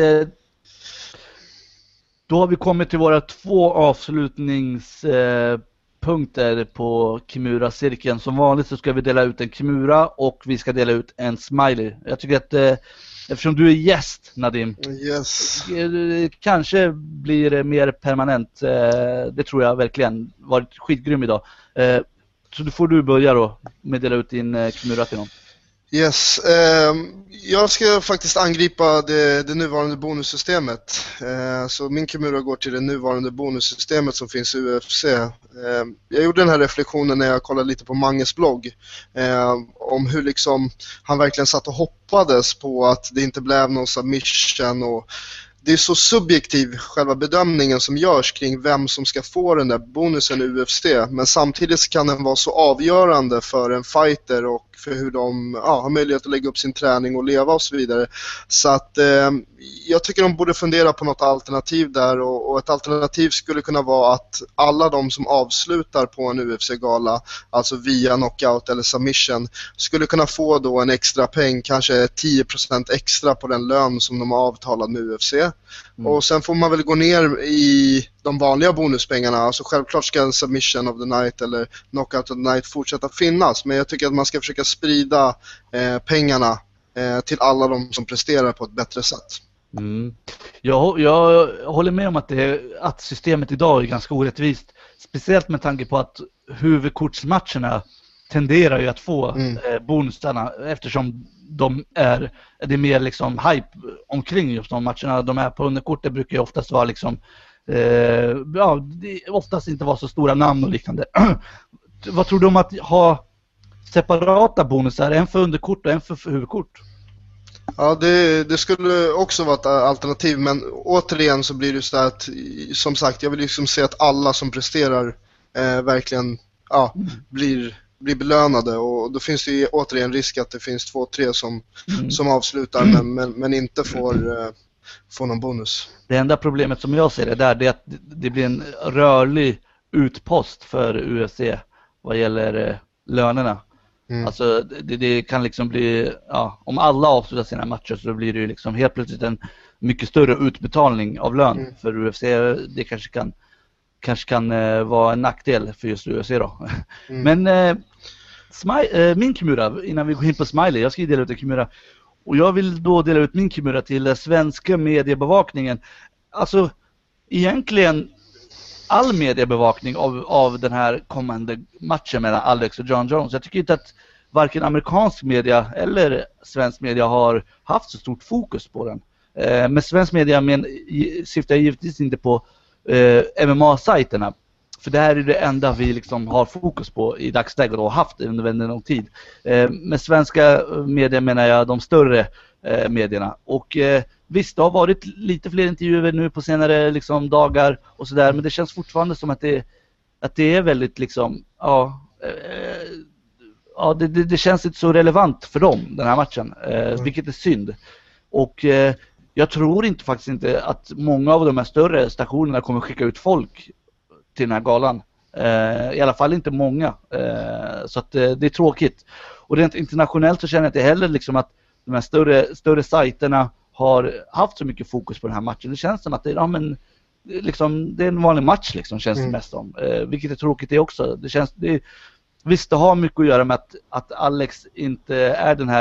Då har vi kommit till våra 2 avslutningspunkter på Kimura-cirkeln. Som vanligt så ska vi dela ut en Kimura och vi ska dela ut en smiley. Jag tycker att eftersom du är gäst, Nadim, kanske blir det mer permanent. Det tror jag verkligen. Varit skitgrym idag. Så då får du börja då med att dela ut din Kimura till någon. Yes, jag ska faktiskt angripa det nuvarande bonussystemet. Så min Kimura går till det nuvarande bonussystemet som finns i UFC. Jag gjorde den här reflektionen när jag kollade lite på Manges blogg om hur liksom han verkligen satt och hoppades på att det inte blev någon submission, och det är så subjektiv själva bedömningen som görs kring vem som ska få den där bonusen i UFC, men samtidigt kan den vara så avgörande för en fighter och för hur de har möjlighet att lägga upp sin träning och leva och så vidare. Så att jag tycker de borde fundera på något alternativ där, och ett alternativ skulle kunna vara att alla de som avslutar på en UFC-gala, alltså via knockout eller submission, skulle kunna få då en extra peng, kanske 10% extra på den lön som de har avtalat med UFC. Och sen får man väl gå ner i de vanliga bonuspengarna. Alltså självklart ska en submission of the night eller knockout of the night fortsätta finnas, men jag tycker att man ska försöka sprida pengarna till alla de som presterar på ett bättre sätt. Jag håller med om att systemet idag är ganska orättvist, speciellt med tanke på att huvudkortsmatcherna tenderar ju att få bonusarna, eftersom det är mer liksom hype omkring just de matcherna. De här på underkortet brukar ju oftast vara liksom oftast inte vara så stora namn och liknande. Vad tror du om att ha separata bonusar, en för underkort och en för huvudkort? Ja, det skulle också vara ett alternativ, men återigen så blir det så att, som sagt, jag vill liksom se att alla som presterar verkligen blir belönade, och då finns det ju återigen risk att det finns 2-3 som avslutar men inte får någon bonus. Det enda problemet som jag ser det är att det blir en rörlig utpost för UFC vad gäller lönerna. Alltså det kan liksom bli, om alla avslutar sina matcher så blir det ju liksom helt plötsligt en mycket större utbetalning av lön för UFC. Det kanske kan kanske kan vara en nackdel för just UFC då. Men min Kimura, innan vi går in på Smiley, jag ska dela ut en Kimura. Och jag vill då dela ut min Kimura till svenska mediebevakningen. Alltså egentligen all mediebevakning av den här kommande matchen mellan Alex och John Jones. Jag tycker inte att varken amerikansk media eller svensk media har haft så stort fokus på den. Med svensk media syftar jag givetvis inte på MMA-sajterna. För det här är det enda vi liksom har fokus på i dagsläget och har haft under väldigt lång tid. Med svenska medier menar jag de större medierna. Och visst, det har varit lite fler intervjuer nu på senare liksom, dagar och sådär. Men det känns fortfarande som att det är väldigt liksom, det känns inte så relevant för dem, den här matchen. Vilket är synd. Och jag tror faktiskt inte att många av de här större stationerna kommer skicka ut folk till den här galan. I alla fall inte många. Så att det är tråkigt. Och rent internationellt så känner jag inte heller liksom att de här större sajterna har haft så mycket fokus på den här matchen. Det känns som att det är, liksom, det är en vanlig match liksom, känns det mest som. Vilket är tråkigt det också. Visst, det har mycket att göra med att Alex inte är den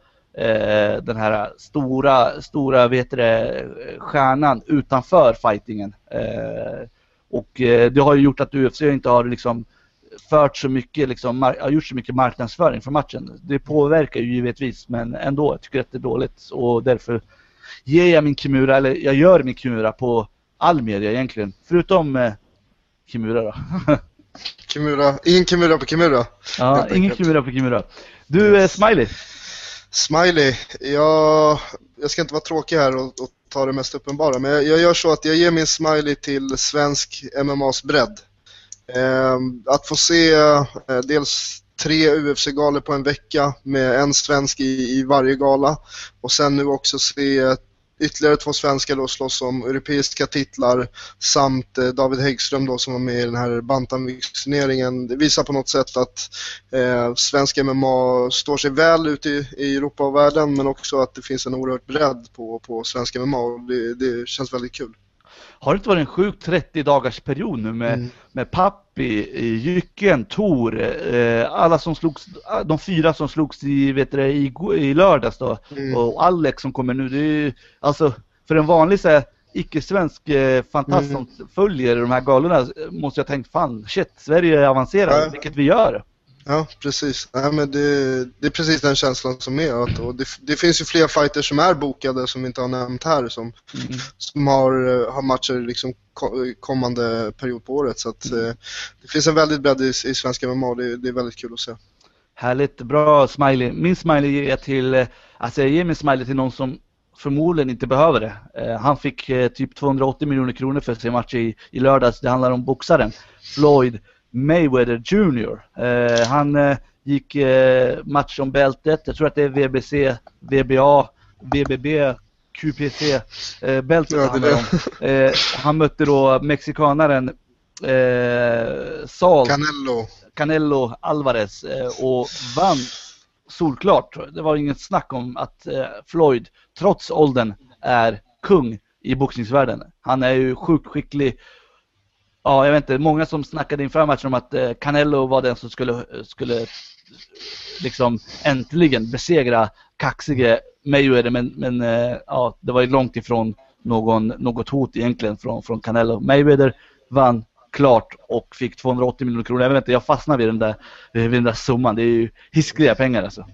här stora stjärnan utanför fightingen. Och det har ju gjort att UFC inte har liksom fört så mycket liksom, har gjort så mycket marknadsföring för matchen. Det påverkar ju givetvis, men ändå jag tycker att det är dåligt och därför ger jag min Kimura, eller jag gör min Kimura på all media egentligen, förutom Kimura då. Ingen Kimura på Kimura. Ja, ingen Kimura på Kimura. Du, Smiley, jag ska inte vara tråkig här och ta det mest uppenbara, men jag gör så att jag ger min Smiley till svensk MMAs bredd. Att få se dels 3 UFC-galor på en vecka med en svensk i varje gala, och sen nu också se ytterligare 2 svenskar då slåss om europeiska titlar, samt David Häggström då som var med i den här bantamviktsturneringen. Det visar på något sätt att svensk MMA står sig väl ute i Europa och världen, men också att det finns en oerhört bredd på svensk MMA, och det känns väldigt kul. Har det inte varit en sjuk 30-dagars period nu med Pappi, Jycken, Tor, alla som slogs, de 4 som slogs i lördags då, och Alex som kommer nu. Det är ju, alltså, för en vanlig så här, icke-svensk fantast som följer de här galorna måste jag tänka, fan, shit, Sverige är avancerade, vilket vi gör. Ja, precis. Nej, men det är precis den känslan som är. Och det finns ju fler fighters som är bokade som vi inte har nämnt här, som har matcher liksom kommande period på året. Så att, det finns en väldigt bredd i svenska MMA. Det är väldigt kul att se. Härligt, bra Smiley. Min Smiley ger jag till, alltså jag ger min Smiley till någon som förmodligen inte behöver det. Han fick typ 280 miljoner kronor för sin match i lördags. Det handlar om boxaren Floyd Mayweather Jr. Han gick match om bältet. Jag tror att det är VBC, VBA, VBB, QPC bältet handlar om. Han mötte då mexikanaren Canelo Alvarez och vann solklart. Det var inget snack om att Floyd trots åldern är kung i boxningsvärlden. Han är ju sjukt skicklig. Ja, jag vet inte, många som snackade inför matchen om att Canelo var den som skulle liksom äntligen besegra kaxige Mayweather, men ja, det var ju långt ifrån något hot egentligen från Canelo. Mayweather vann klart och fick 280 miljoner kronor. Jag vet inte, jag fastnar vid den där summan. Det är ju hiskliga pengar alltså.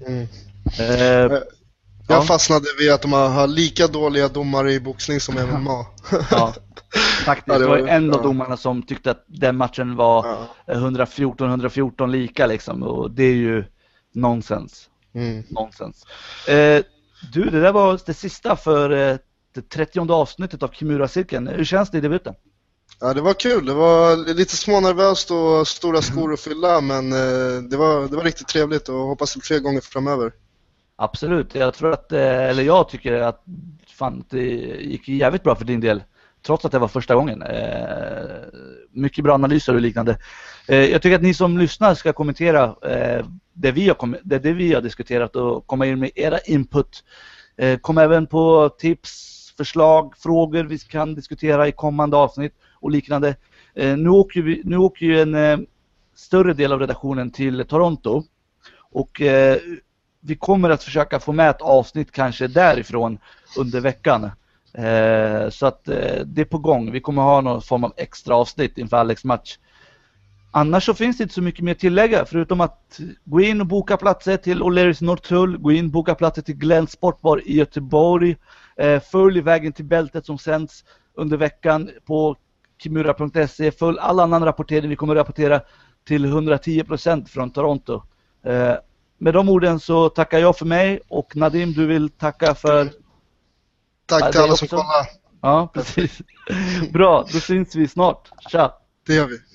Jag fastnade vid att de har lika dåliga domare i boxning som MMA. Ja, faktiskt. Det var en av domarna som tyckte att den matchen var 114 lika liksom. Och det är ju nonsens. Nonsens. Du, det där var det sista för det 30:e avsnittet av Kimura-cirkeln. Hur känns det i debuten? Ja, det var kul. Det var lite smånervöst och stora skor att fylla, men det var riktigt trevligt och hoppas det fler gånger framöver. Absolut. Jag tror att, eller jag tycker att fan, det gick jävligt bra för din del, trots att det var första gången. Mycket bra analyser och liknande. Jag tycker att ni som lyssnar ska kommentera det vi har diskuterat och komma in med era input. Kom även på tips, förslag, frågor vi kan diskutera i kommande avsnitt och liknande. Nu åker ju en större del av redaktionen till Toronto. Och vi kommer att försöka få med ett avsnitt kanske därifrån under veckan. Så att det är på gång. Vi kommer ha någon form av extra avsnitt inför Alex match. Annars så finns det inte så mycket mer tillägga förutom att gå in och boka platser till O'Learys Norrtull, gå in och boka platser till Glenn Sportbar i Göteborg, följ vägen till bältet som sänds under veckan på kimura.se, följ all annan rapportering, vi kommer att rapportera till 110% från Toronto. Med de orden så tackar jag för mig och Nadim, du vill tacka för... Tack till alla som kollar. Ja, precis. Bra, då syns vi snart. Tja! Det gör vi.